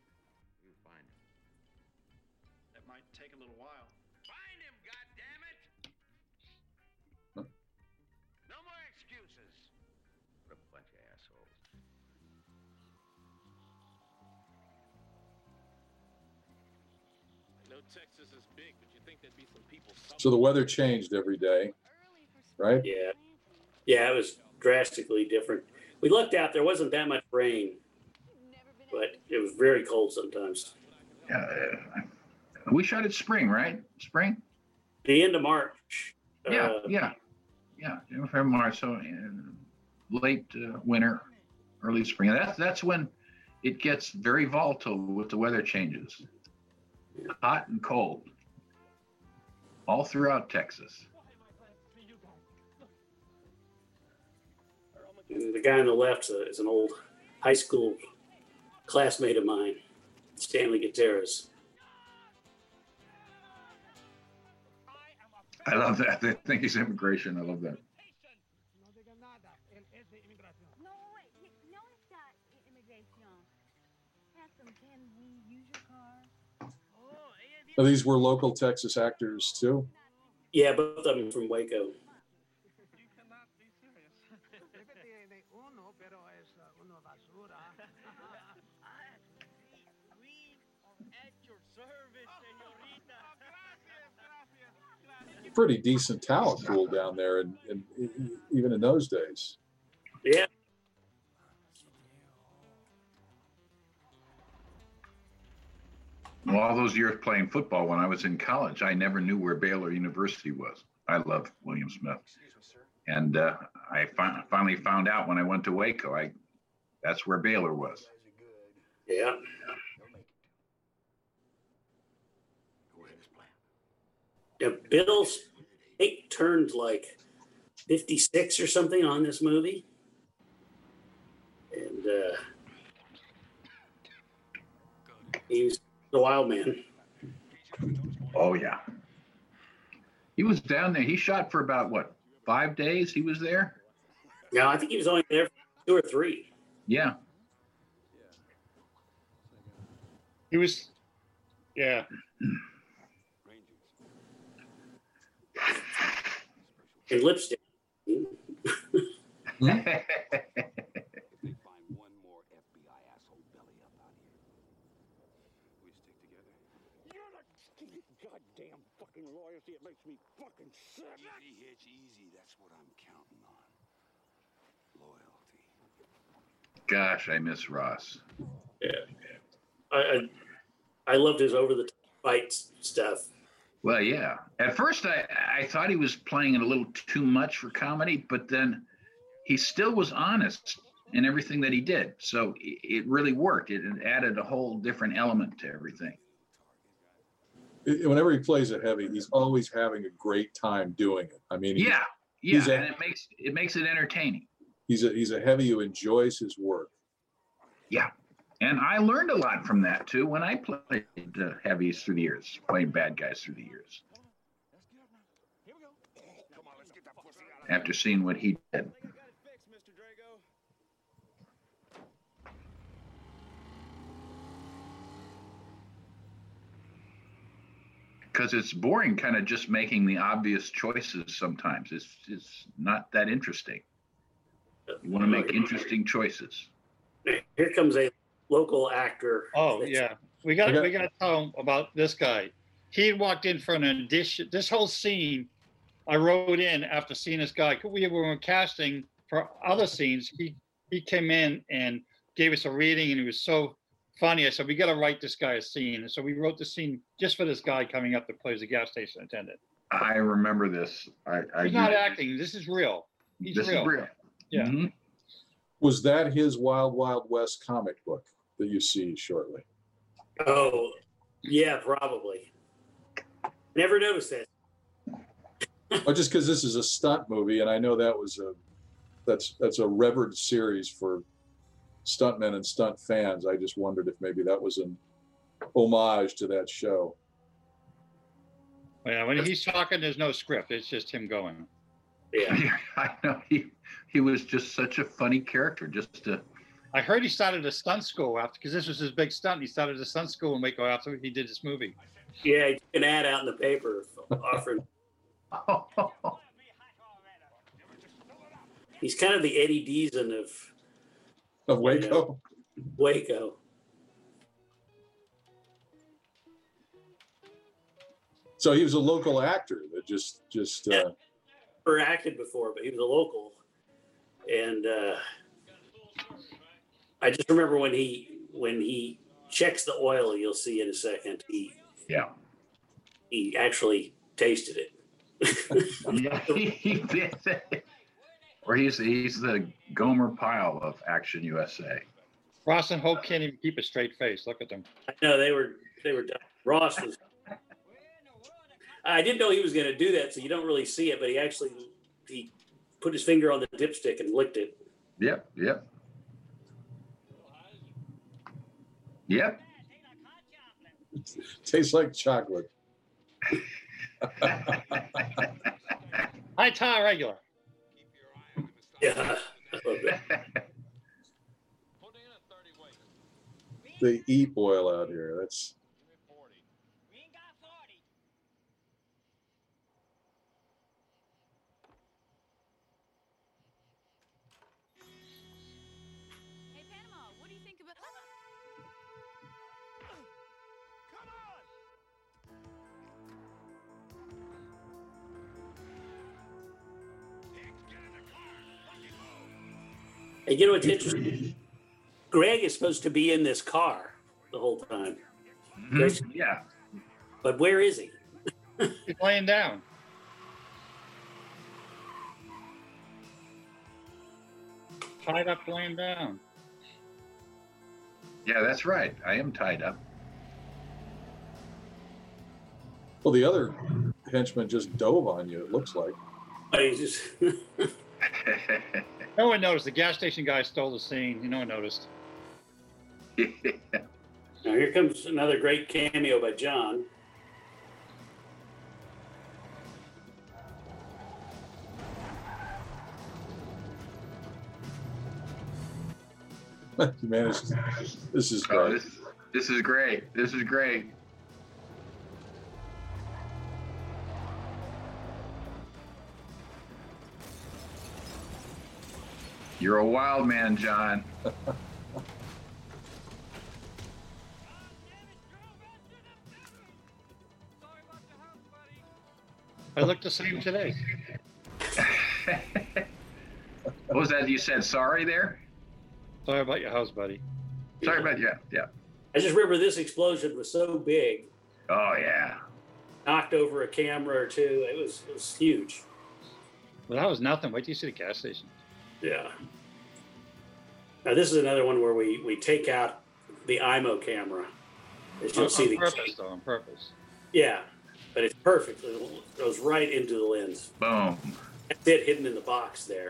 That might take a little while. Find him, goddammit! No more excuses. What a bunch of assholes. I know Texas is big, but you think there'd be some people. So the weather changed every day, right? Yeah, yeah, it was drastically different. We looked out; there wasn't that much rain, but it was very cold sometimes. Uh, we shot it spring, right? Spring? The end of March. Yeah, uh, yeah, yeah. February, March, so uh, late uh, winter, early spring. That's that's when it gets very volatile with the weather changes. Hot and cold, all throughout Texas. And the guy on the left is an old high school classmate of mine, Stanley Gutierrez. I love that. I think he's immigration. I love that. No, wait. No, it's not immigration. Handsome, can we use your car? So these were local Texas actors too? Yeah, both of them from Waco. Pretty decent talent pool down there, and, and even in those days. Yeah. Well, all those years playing football, when I was in college, I never knew where Baylor University was. I love William Smith, and uh, I fi- finally found out when I went to Waco. I that's where Baylor was. Yeah. Yeah, Bill's I think turned like fifty-six or something on this movie. And uh, he was the wild man. Oh, yeah. He was down there. He shot for about, what, five days he was there? Yeah, I think he was only there for two or three. Yeah. He was, yeah. And lipstick. Find one more F B I asshole belly up out here. We stick together. You're the goddamn fucking loyalty. It makes me fucking sick. Easy, Hitch, easy. That's what I'm counting on. Loyalty. Gosh, I miss Ross. Yeah. I, I I loved his over the top fight stuff. Well, yeah. At first, I, I thought he was playing it a little too much for comedy, but then he still was honest in everything that he did. So it, it really worked. It added a whole different element to everything. Whenever he plays a heavy, he's always having a great time doing it. I mean, Yeah, yeah, he's a- and it makes it makes it entertaining. he's a he's a heavy who enjoys his work. Yeah, and I learned a lot from that too when I played uh, heavies through the years, playing bad guys through the years. After seeing what he did. Because it's boring kind of just making the obvious choices sometimes. It's, it's not that interesting. You want to make interesting choices. Here comes a local actor. Oh yeah, we got Okay. we got to tell him about this guy. He had walked in for an audition. This whole scene, I wrote in after seeing this guy. We were casting for other scenes. He he came in and gave us a reading, and he was so funny. I said, we got to write this guy a scene. And so we wrote the scene just for this guy coming up that plays a gas station attendant. I remember this. I, I He's not acting. This is real. He's This real. is real. Yeah. Mhm. Was that his Wild Wild West comic book that you see shortly? Oh, yeah, probably. Never noticed that. Oh, just because this is a stunt movie, and I know that was a that's that's a revered series for stuntmen and stunt fans. I just wondered if maybe that was an homage to that show. Yeah, when he's talking, there's no script. It's just him going. Yeah. I know. He, he was just such a funny character. Just to... I heard he started a stunt school after, because this was his big stunt. He started a stunt school in Waco after he did this movie. Yeah, he took an ad out in the paper offering. He's kind of the Eddie Deason of of Waco. You know, Waco. So he was a local actor that just just. Yeah. Uh... Never acted before, but he was a local, and uh, I just remember when he when he checks the oil. You'll see in a second. He yeah. He actually tasted it. Yeah, he, he did. Or he's he's the Gomer Pyle of Action U S A. Ross and Hope can't even keep a straight face. Look at them. I know they were they were done. Ross was. I didn't know he was going to do that, so you don't really see it. But he actually he put his finger on the dipstick and licked it. Yep, yep, yep. Tastes like chocolate. High tar regular. Yeah, I love that. They eat oil out here. That's. Hey, Panama, what do you think about... Come on! Hey, you know what's interesting? Greg is supposed to be in this car the whole time. Mm-hmm. Yeah. But where is he? He's laying down. Tied up, laying down. Yeah, that's right. I am tied up. Well, the other henchman just dove on you, it looks like. He's just No one noticed. The gas station guy stole the scene. No one noticed. Now here comes another great cameo by John. You managed. This is Oh, great. this, this is great. This is great. You're a wild man, John. I look the same today. What was that you said? Sorry there? Sorry about your house, buddy. Sorry about yeah, yeah. I just remember this explosion was so big, Oh yeah. knocked over a camera or two. It was it was huge. Well, that was nothing. Wait till you see the gas station. Yeah. Now this is another one where we we take out the I M O camera. As you'll on, see on the purpose, though, on purpose. Yeah, but it's perfect. It goes right into the lens. Boom. That's it, hidden in the box there.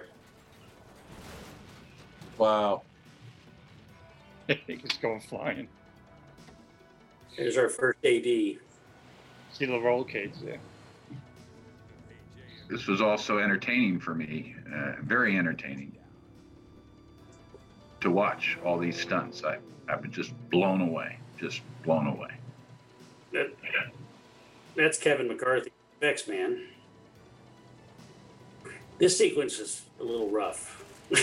Wow. It's going flying. There's our first A D. See the roll cage there. This was also entertaining for me. Uh, very entertaining to watch all these stunts. I I've been just blown away. Just blown away. That, that's Kevin McCarthy, X Man. This sequence is a little rough,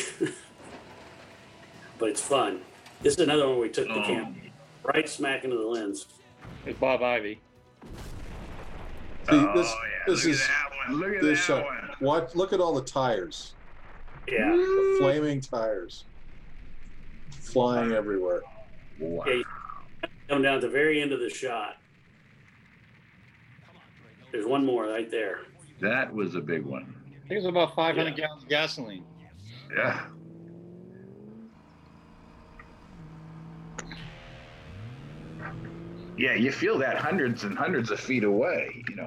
but it's fun. This is another one where we took the Oh. camera right smack into the lens. It's Bob Ivy. See, Oh this, yeah. this Look is at that one. Look at this that shot. one. Watch. Look at all the tires. Yeah. The flaming tires flying everywhere. Wow. Yeah, you come down at the very end of the shot. There's one more right there. That was a big one. I think it was about five hundred Yeah. gallons of gasoline. Yeah. Yeah, you feel that hundreds and hundreds of feet away, you know.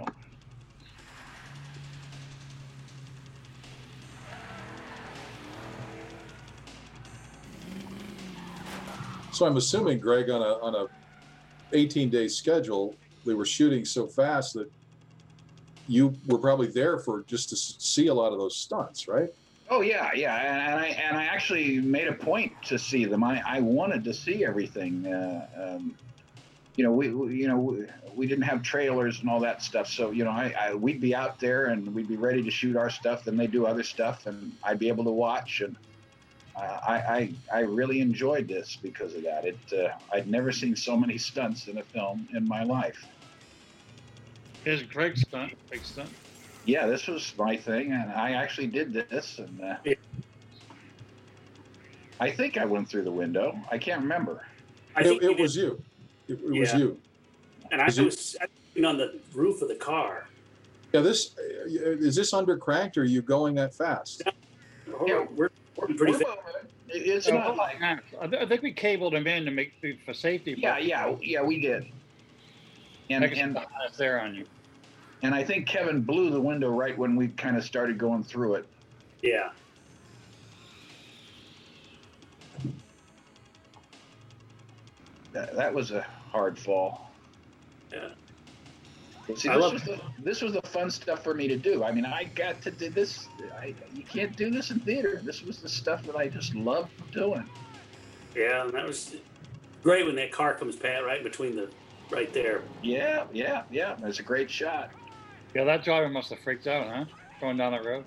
So I'm assuming, Greg, on a on a eighteen day schedule, they were shooting so fast that you were probably there for just to see a lot of those stunts, right? Oh yeah, yeah, and, and I and I actually made a point to see them. I, I wanted to see everything. Uh, um, you know, we, we you know we, we didn't have trailers and all that stuff, so you know, I, I we'd be out there and we'd be ready to shoot our stuff. Then they do other stuff, and I'd be able to watch. And uh, I, I I really enjoyed this because of that. It uh, I'd never seen so many stunts in a film in my life. Here's a Greg stunt, big stunt. Yeah, this was my thing, and I actually did this, and uh, I think I went through the window. I can't remember. I It, think it you was did. you. It, it was Yeah. you. And I Is it- was sitting on the roof of the car. Yeah, this uh, is this under cranked, or are you going that fast? We're, we're, we're pretty We're fast. moving. It- It's Oh, not like I th- I think we cabled him in to make for safety. yeah, yeah, yeah. We did, and Make and it's there on you. and I think Kevin blew the window right when we kind of started going through it. Yeah. That, that was a hard fall. Yeah. But see, I this love was the this was the fun stuff for me to do. I mean, I got to do this. I, you can't do this in theater. This was the stuff that I just loved doing. Yeah, and that was great when that car comes pat right between the, right there. Yeah, yeah, yeah. It's a great shot. Yeah, that driver must have freaked out, huh? Going down that road.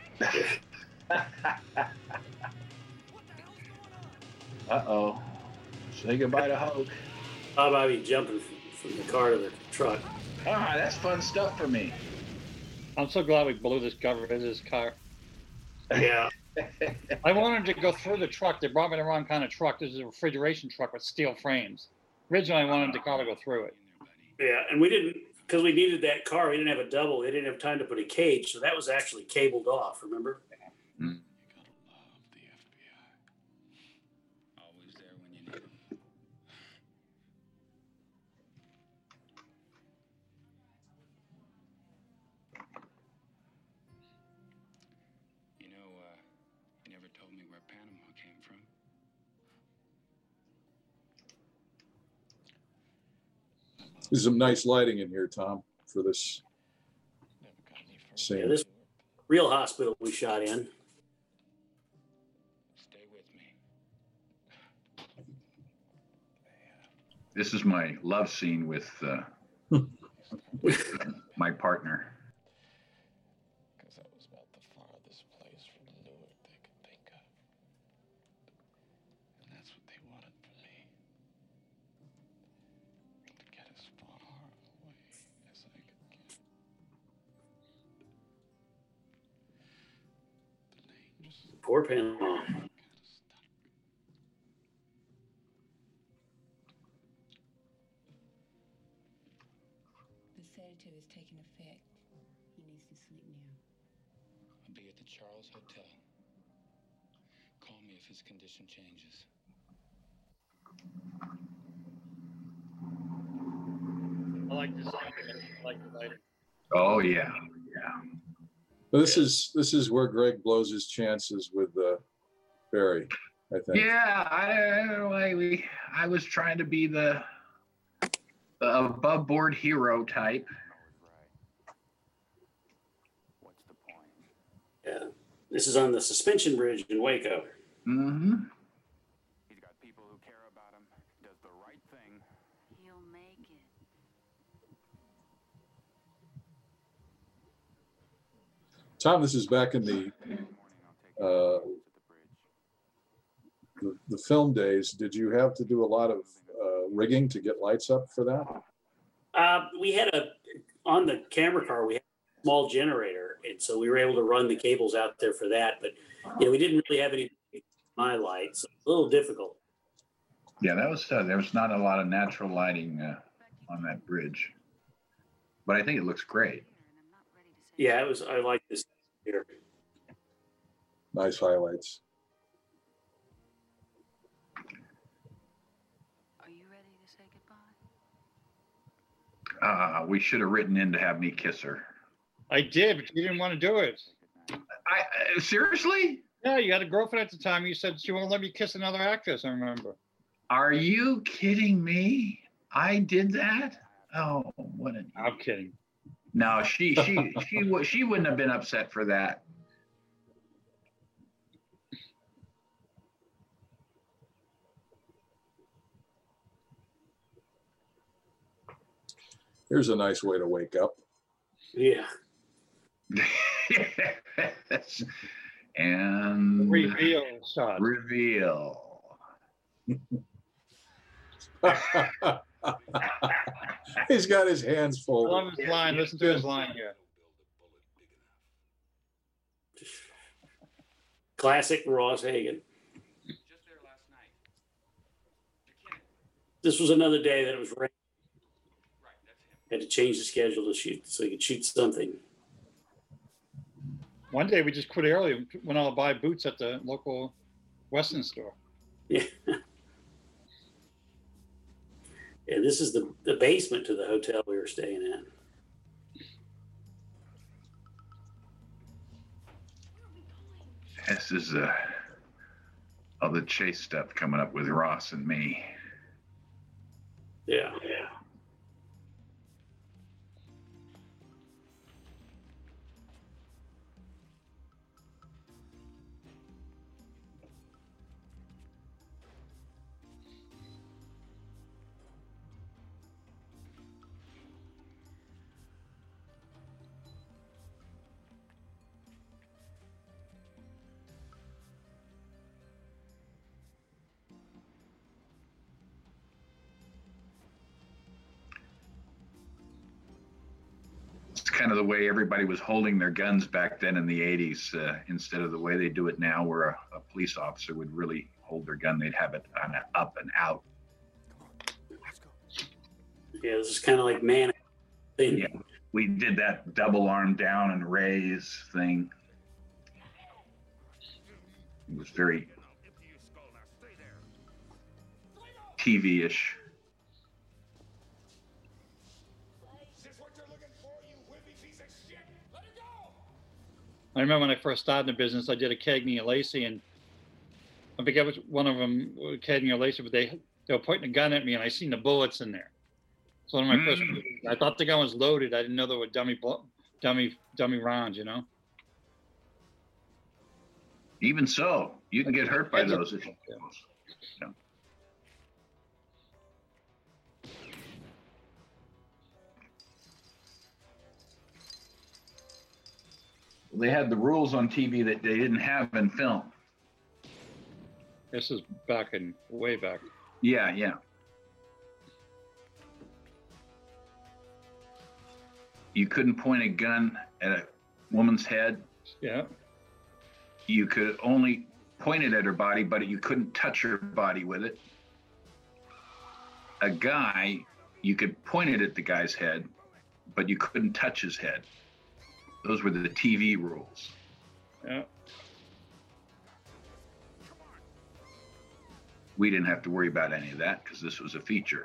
Uh oh. Say goodbye to Hoke. Bob Ivy jumping from the car to the truck. Ah, that's fun stuff for me. I'm so glad we blew this cover in this car. Yeah. I wanted to go through the truck. They brought me the wrong kind of truck. This is a refrigeration truck with steel frames. Originally, I wanted the car to go through it. Yeah, and we didn't, because we needed that car. We didn't have a double. They didn't have time to put a cage, so that was actually cabled off, remember? Mm. Always there when you need them. You know, uh, you never told me where Panama came from. There's some nice lighting in here, Tom, for this scene. Yeah, this real hospital we shot in. Stay with me. This is my love scene with uh, with uh, my partner. Because that was about the farthest place from Newark they could think of. And that's what they wanted from me. To get as far away as I could get. The lane just Poor Panama. kind of stuck. The sedative is taking effect. He needs to sleep now. I'll be at the Charles Hotel. Call me if his condition changes. I like this. I like the lighting. Oh yeah, yeah. This is this is where Greg blows his chances with uh, Barry, I think. Yeah, I, I we I was trying to be the, the above board hero type. What's the point? Yeah. This is on the suspension bridge in Waco. Mm-hmm. He's got people who care about him, does the right thing. He'll make it. Tom, this is back in the uh, the, the film days. Did you have to do a lot of uh, rigging to get lights up for that? Uh, we had a, on the camera car, we had a small generator, and so we were able to run the cables out there for that. But, you know, we didn't really have any my lights. So it's a little difficult. Yeah, that was uh, there was not a lot of natural lighting uh, on that bridge, but I think it looks great. Yeah, it was, I like this here. Nice highlights. Are you ready to say goodbye? Uh, we should have written in to have me kiss her. I did, but you didn't want to do it. I uh, seriously? Yeah, you had a girlfriend at the time. You said she won't let me kiss another actress. I remember. Are you kidding me? I did that? Oh, what an I'm kidding. No, she she she would she wouldn't have been upset for that. Here's a nice way to wake up. Yeah. And reveal shot. Reveal. He's got his hands full. I love his line. Listen to his line here. Classic Ross Hagen. This was another day that it was raining. Had to change the schedule to shoot so he could shoot something. One day we just quit early, went out to buy boots at the local Western store. Yeah. Yeah, this is the, the basement to the hotel we were staying in. This is uh, all the chase stuff coming up with Ross and me. Yeah. Yeah. Kind of the way everybody was holding their guns back then in the eighties, uh, instead of the way they do it now, where a, a police officer would really hold their gun. They'd have it on a up and out. Yeah, this is kind of like man. Yeah, we did that double arm down and raise thing. It was very T V-ish. I remember when I first started in the business, I did a Cagney and Lacey, and I forget which one of them, Cagney or Lacey, but they they were pointing a gun at me, and I seen the bullets in there. So one of my mm. first, I thought the gun was loaded. I didn't know there were dummy, dummy, dummy rounds. You know. Even so, you can get hurt by those. If you, yeah. They had the rules on T V that they didn't have in film. This is back in way back. Yeah, yeah. You couldn't point a gun at a woman's head. Yeah. You could only point it at her body, but you couldn't touch her body with it. A guy, you could point it at the guy's head, but you couldn't touch his head. Those were the T V rules. Yeah. We didn't have to worry about any of that because this was a feature.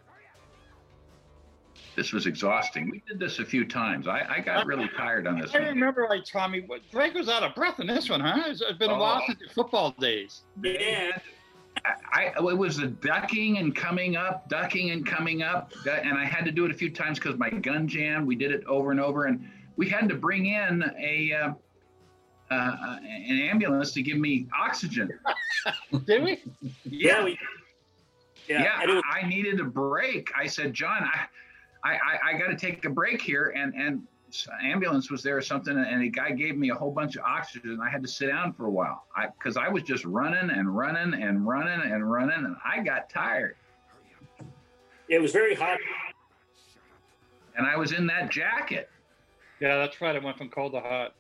This was exhausting. We did this a few times. I, I got really tired on this I one. remember, like, Tommy, Greg was out of breath in this one, huh? It's, it's been a oh. while since the football days. Yeah. I, I, it was the ducking and coming up, ducking and coming up. And I had to do it a few times because my gun jammed. We did it over and over. And we had to bring in a uh, uh, an ambulance to give me oxygen. Did we? Yeah. We, yeah, yeah I, I needed a break. I said, John, I I, I, I got to take a break here. And, and ambulance was there or something. And the guy gave me a whole bunch of oxygen. I had to sit down for a while because I, I was just running and running and running and running. And I got tired. It was very hot. And I was in that jacket. Yeah, that's right. It went from cold to hot.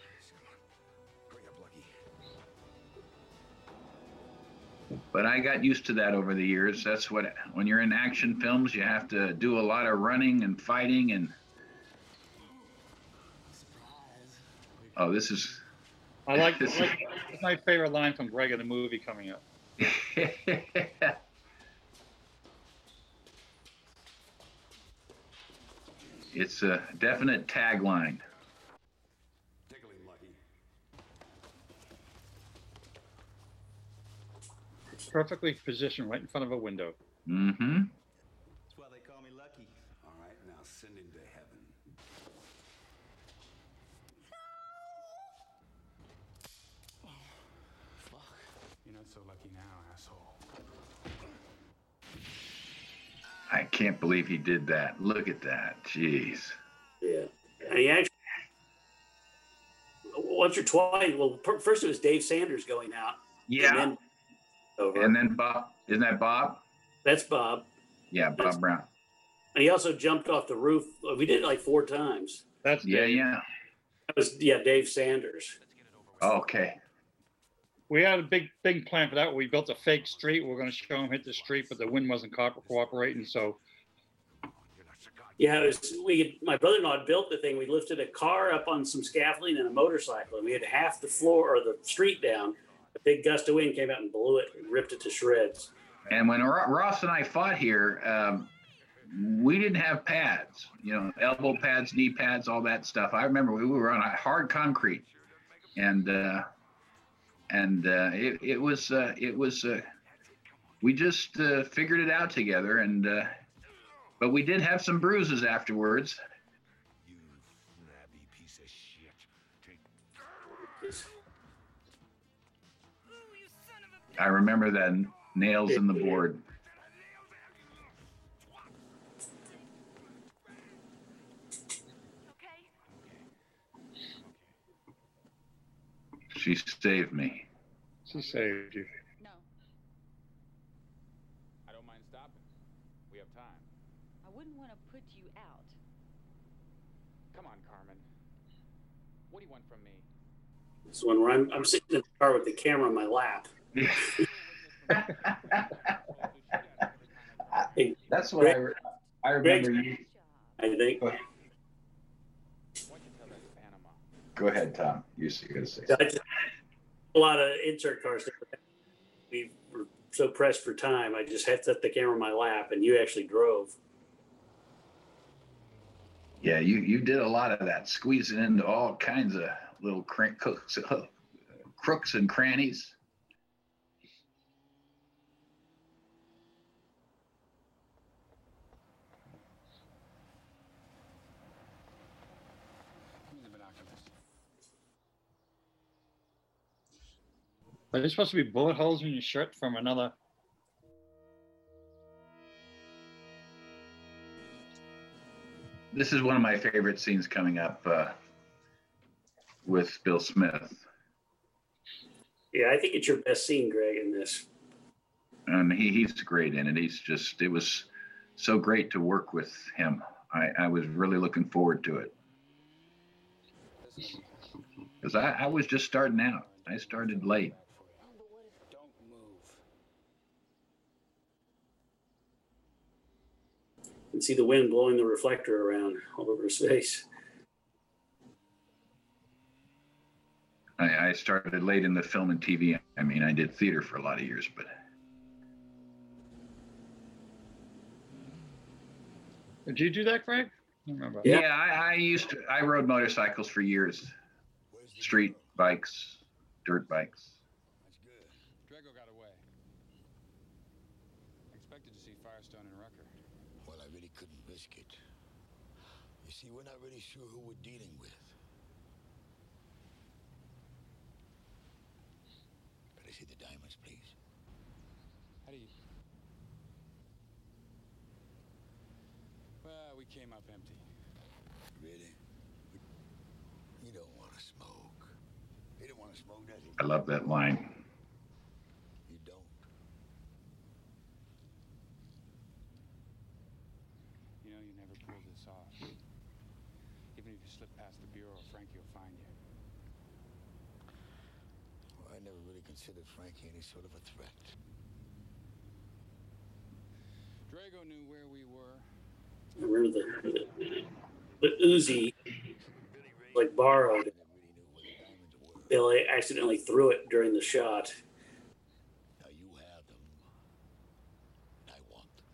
But I got used to that over the years. That's what, when you're in action films, you have to do a lot of running and fighting and. Oh, this is. I like this. Like, it's my favorite line from Greg in the movie coming up. It's a definite tagline. It's perfectly positioned right in front of a window. Mm-hmm. That's why they call me Lucky. All right, now send him to heaven. so lucky now, asshole. I can't believe he did that. Look at that. Jeez. Yeah. And he actually, once or twice, well, first it was Dave Sanders going out. Yeah. And then, over. And then Bob. Isn't that Bob? That's Bob. Yeah, Bob That's, Brown. And he also jumped off the roof. We did it like four times. That's Yeah, Dave. yeah. That was, yeah, Dave Sanders. Okay. We had a big, big plan for that. We built a fake street. We are going to show him hit the street, but the wind wasn't co- cooperating. So, Yeah, it was, we had, my brother-in-law had built the thing. We lifted a car up on some scaffolding and a motorcycle, and we had half the floor or the street down. A big gust of wind came out and blew it, and ripped it to shreds. And when Ro- Ross and I fought here, um, we didn't have pads, you know, elbow pads, knee pads, all that stuff. I remember we were on a hard concrete, and uh, and uh, it, it was uh, it was uh, we just uh, figured it out together, and uh, but we did have some bruises afterwards. You flabby piece of shit. I remember that nails in the board. She saved me. she saved you. No, I don't mind stopping. We have time. I wouldn't want to put you out. Come on, Carmen. What do you want from me? This one where I'm, I'm sitting in the car with the camera on my lap. Hey, That's what I, re- I remember you. I think. Go ahead. Go ahead, Tom. You're going to say I just, a lot of insert cars. We were so pressed for time. I just had to set the camera on my lap, and you actually drove. Yeah, you, you did a lot of that, squeezing into all kinds of little crank cooks, crooks and crannies. Are there supposed to be bullet holes in your shirt from another? This is one of my favorite scenes coming up uh, with Bill Smith. Yeah, I think it's your best scene, Greg, in this. And he, he's great in it. He's just, it was so great to work with him. I, I was really looking forward to it. Because I, I was just starting out. I started late. You can see the wind blowing the reflector around all over his face. I, I started late in the film and T V. I mean, I did theater for a lot of years, but. Did you do that, Greg? I don't remember. Yeah, I, I used to, I rode motorcycles for years. Street bikes, dirt bikes. Drago got away. Expected to see Firestone and Rucker. Well, I really couldn't risk it. You see, we're not really sure who we're dealing with. Could I see the diamonds, please? How do you... Well, we came up empty. Really? You don't want to smoke. You don't want to smoke, does he? I love that line. You don't. You know, you never pulled this off. Even if you slip past the Bureau, Frankie will find you. Well, I never really considered Frankie any sort of a threat. Drago knew where we were. I remember the, the, the Uzi, like borrowed. Billy accidentally threw it during the shot. Now you have them. I want them.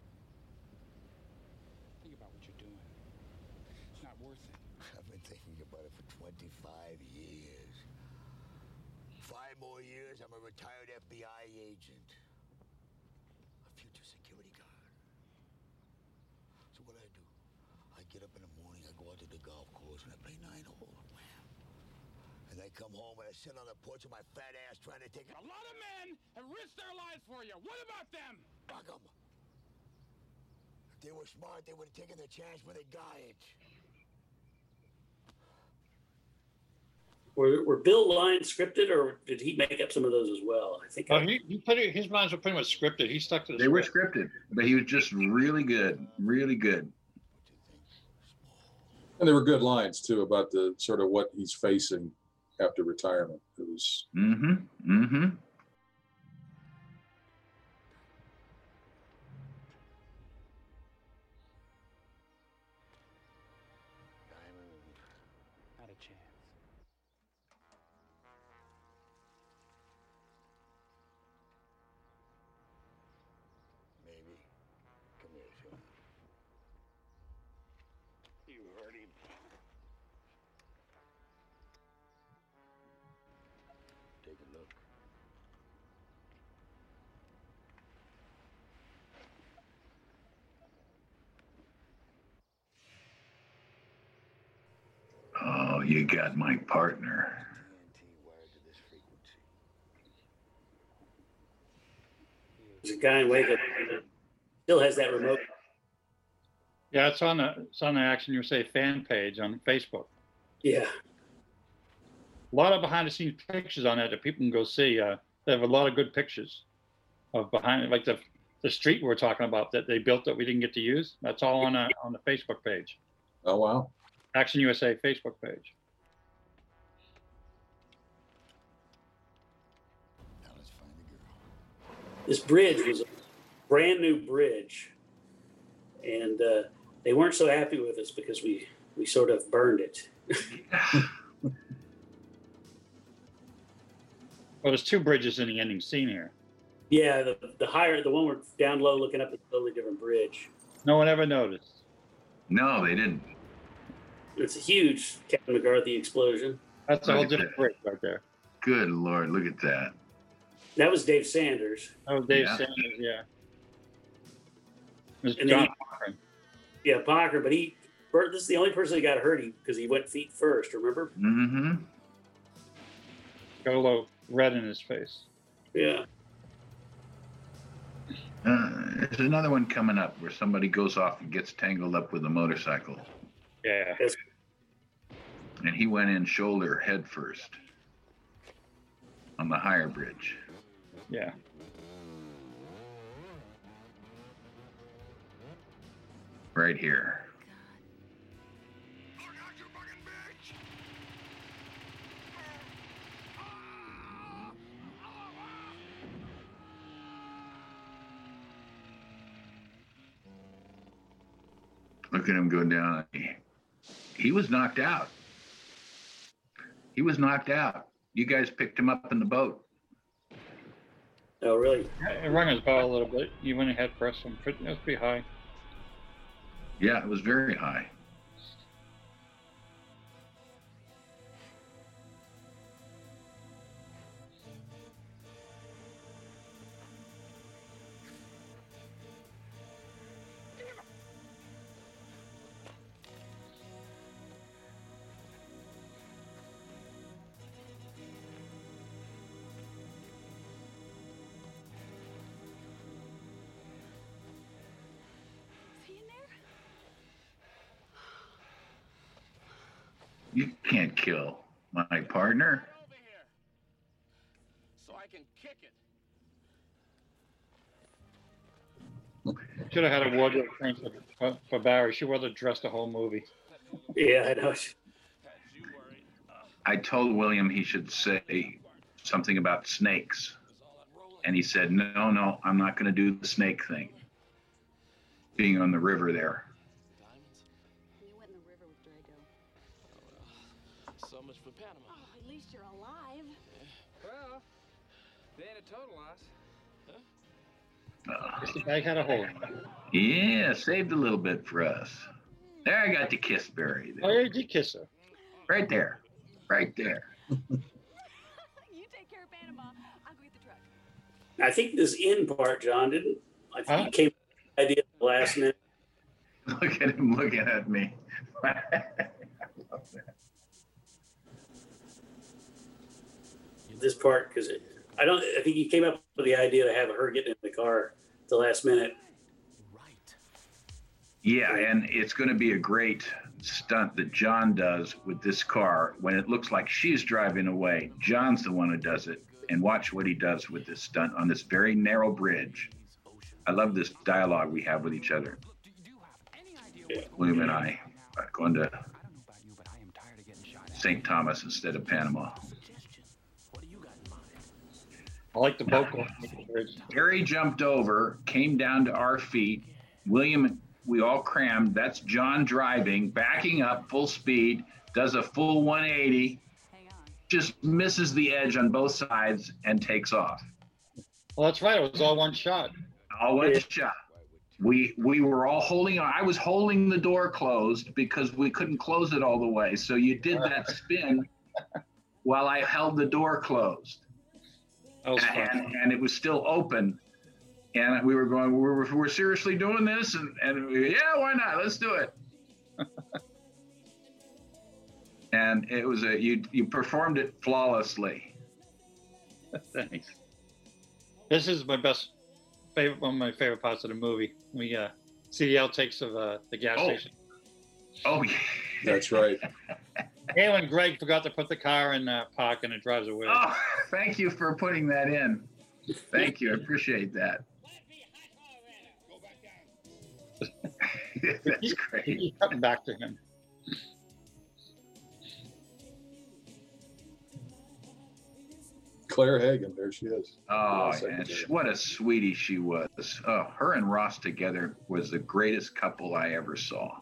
Think about what you're doing. It's not worth it. I've been thinking about it for twenty-five years. Five more years, I'm a retired F B I agent. A future security guard. So what I do, I get up in the morning, I go out to the golf course, and I play nine hole. Wham. And And I come home and I sit on the porch with my fat ass trying to take A lot of men have risked their lives for you. What about them? Fuck 'em. If they were smart, they would have taken their chance when they got it. Were, were Bill lines scripted, or did he make up some of those as well? I think. Oh, I, he, he put it, his lines were pretty much scripted. He stuck to the They were script. scripted, but he was just really good, really good. And there were good lines too about the sort of what he's facing after retirement. It was. Mm-hmm. Mm-hmm. Not a chance. Maybe. Come here, Sean. You heard him. Take a look. Oh, you got my partner. T N T wired to this frequency. there's a guy in Waco that still has that remote. Yeah, it's on the it's on the Action U S A fan page on Facebook. Yeah. A lot of behind the scenes pictures on it that people can go see. Uh, they have a lot of good pictures of behind, like the the street we're talking about that they built that we didn't get to use. That's all on a, on the Facebook page. Oh wow. Action U S A Facebook page. Now let's find the girl. This bridge was a brand new bridge, and uh, they weren't so happy with us because we we sort of burned it. Well, there's two bridges in the ending scene here. Yeah, the the higher the one we're down low looking up at a totally different bridge. No one ever noticed. No, they didn't. It's a huge Captain McCarthy explosion. That's a whole Look at different that. bridge right there. Good Lord, look at that. That was Dave Sanders. That was Dave Yeah. Sanders, yeah. It was And John then Cochran. Yeah, Parker, but he Bert, this is the only person that got hurt because he went feet first. Remember? Mm-hmm. Got a little red in his face. Yeah. Uh, there's another one coming up where somebody goes off and gets tangled up with a motorcycle. Yeah. Yes. And he went in shoulder head first on the higher bridge. Yeah. Right here. Look at him go down. He was knocked out. He was knocked out. You guys picked him up in the boat. Oh, really? It rung his bell a little bit. You went ahead first. It was pretty high. Yeah, it was very high. You can't kill my partner. Over here, so I can kick it. Should have had a wardrobe change for, for Barry. She would have dressed the whole movie. Yeah, I know. I told William he should say something about snakes. And he said, no, no, I'm not going to do the snake thing. Being on the river there. You went in the river with Drago. So much for Panama. Oh, at least you're alive. Well, they ain't a total loss. Uh, The bag had a hole. yeah, saved a little bit for us. There, I got to kiss Barry. Oh, yeah, you did kiss her. Right there. Right there. You take care of Panama. I'll go get the truck. I think this in part, John, didn't. I think Huh? he came up with the idea at the last minute. Look at him looking at me. I love that. this part because I don't. I think he came up with the idea to have her get in the car at the last minute. Yeah, and it's going to be a great stunt that John does with this car when it looks like she's driving away. John's the one who does it, and watch what he does with this stunt on this very narrow bridge. I love this dialogue we have with each other. Yeah. William and I are going to Saint Thomas instead of Panama. I like the boat. Harry jumped over, came down to our feet. William, we all crammed. That's John driving, backing up full speed, does a full one eighty, just misses the edge on both sides and takes off. Well, that's right. It was all one shot. All one shot. We we were all holding on. I was holding the door closed because we couldn't close it all the way. So you did that spin while I held the door closed. That was and, fun. and it was still open. And we were going, we're, we're seriously doing this? And, and we, yeah, why not? Let's do it. And it was a, you, you performed it flawlessly. Thanks. This is my best, favorite, one of my favorite parts of the movie. We uh, see the outtakes of uh, the gas Oh. station. Oh, yeah. That's right. And when Greg forgot to put the car in uh, park and it drives away. Oh, thank you for putting that in. Thank you. I appreciate that. That's great. Coming back to him. Claire Hagen, there she is. Oh, Second and there. sh- what a sweetie she was. Oh, her and Ross together was the greatest couple I ever saw.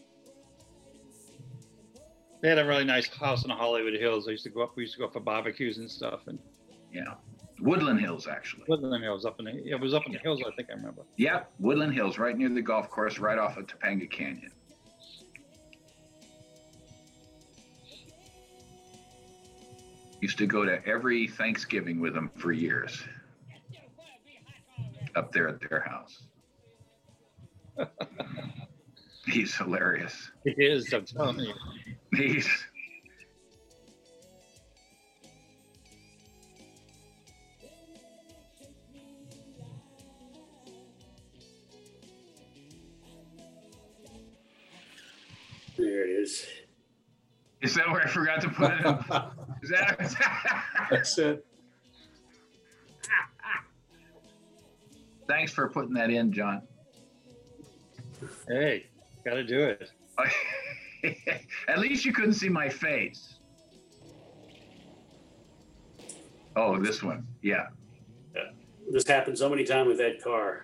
They had a really nice house in the Hollywood Hills. I used to go up. We used to go for barbecues and stuff. And Yeah. Woodland Hills, actually. Woodland Hills up in the. It was up in the hills. I think I remember. Yep, Woodland Hills, right near the golf course, right off of Topanga Canyon. Used to go to every Thanksgiving with them for years. Up there at their house. He's hilarious. It is. I'm telling you. He's. There it is. Is that where I forgot to put it? Is that? That's it. Thanks for putting that in, John. Hey, got to do it. At least you couldn't see my face. Oh, this one. Yeah. Yeah. This happened so many times with that car.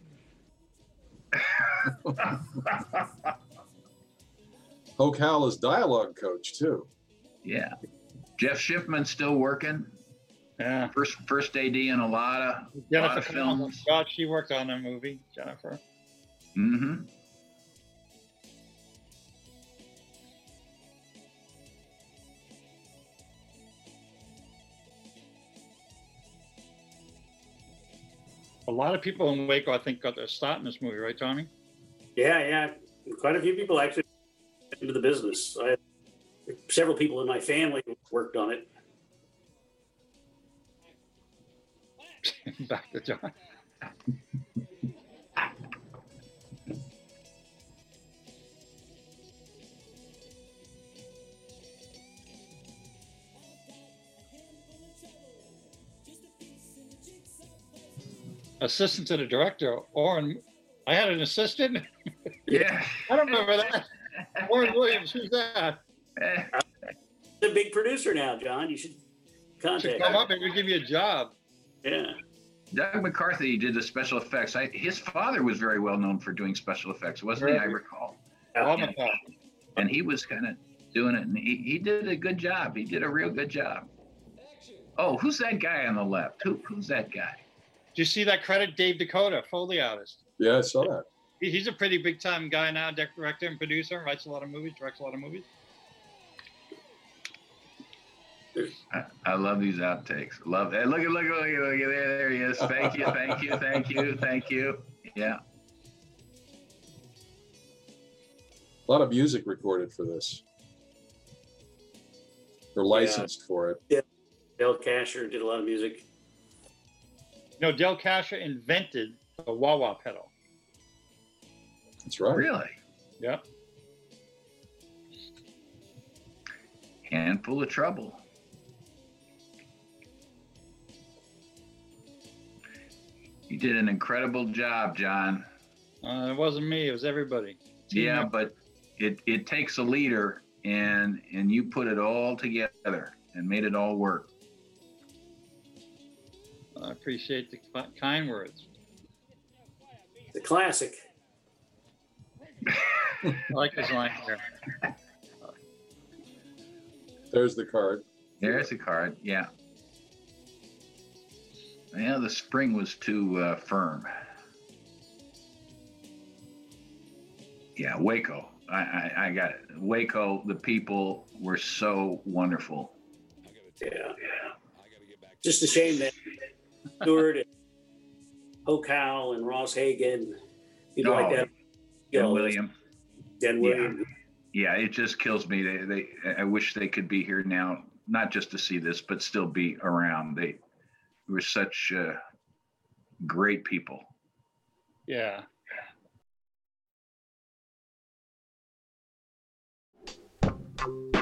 Hoke Howell is dialogue coach too. Yeah. Jeff Schiffman's still working. Yeah. First first A D in a lot of, lot Jennifer of Films. films. God, she worked on that movie, Jennifer. Mm-hmm. A lot of people in Waco, I think, got their start in this movie, right, Tommy? Yeah, yeah. Quite a few people actually into the business. I had several people in my family who worked on it. Back to John. Assistant to the director, Orrin. I had an assistant. Yeah. I don't remember that. Orrin Williams, who's that? He's a big producer now, John. You should contact Should come him. up and we give you a job. Yeah. Doug McCarthy did the special effects. I, his father was very well known for doing special effects, wasn't he? I recall. Oh, And, and he was kind of doing it, and he, he did a good job. He did a real good job. Oh, who's that guy on the left? Who Who's that guy? Did you see that credit? Dave Dakota, Foley artist. Yeah, I saw that. He- He's a pretty big time guy now, director and producer, writes a lot of movies, directs a lot of movies. I, I love these outtakes. Love that. Look at, look at, look at, look at there, there he is. Thank you, thank you, thank you, thank you. Yeah. A lot of music recorded for this. They're licensed for it. Yeah. Dale Casher did a lot of music. You know, Del Casher invented the wah-wah pedal. That's right. Really? Yep. Handful of trouble. You did an incredible job, John. Uh, it wasn't me. It was everybody. Team Yeah, up. but it, it takes a leader, and and you put it all together and made it all work. I appreciate the ki- kind words. The classic. I like this line here. There's the card. There's the card. Yeah. Yeah, the spring was too uh, firm. Yeah, Waco. I, I, I got it. Waco, the people were so wonderful. Yeah. Just a shame that Stewart and Hokow and Ross Hagen, people like Oh, that. Dan Yo, William. Dan William. Yeah, it just kills me. They, they, I wish they could be here now, not just to see this, but still be around. They were such uh, great people. Yeah. Thank you.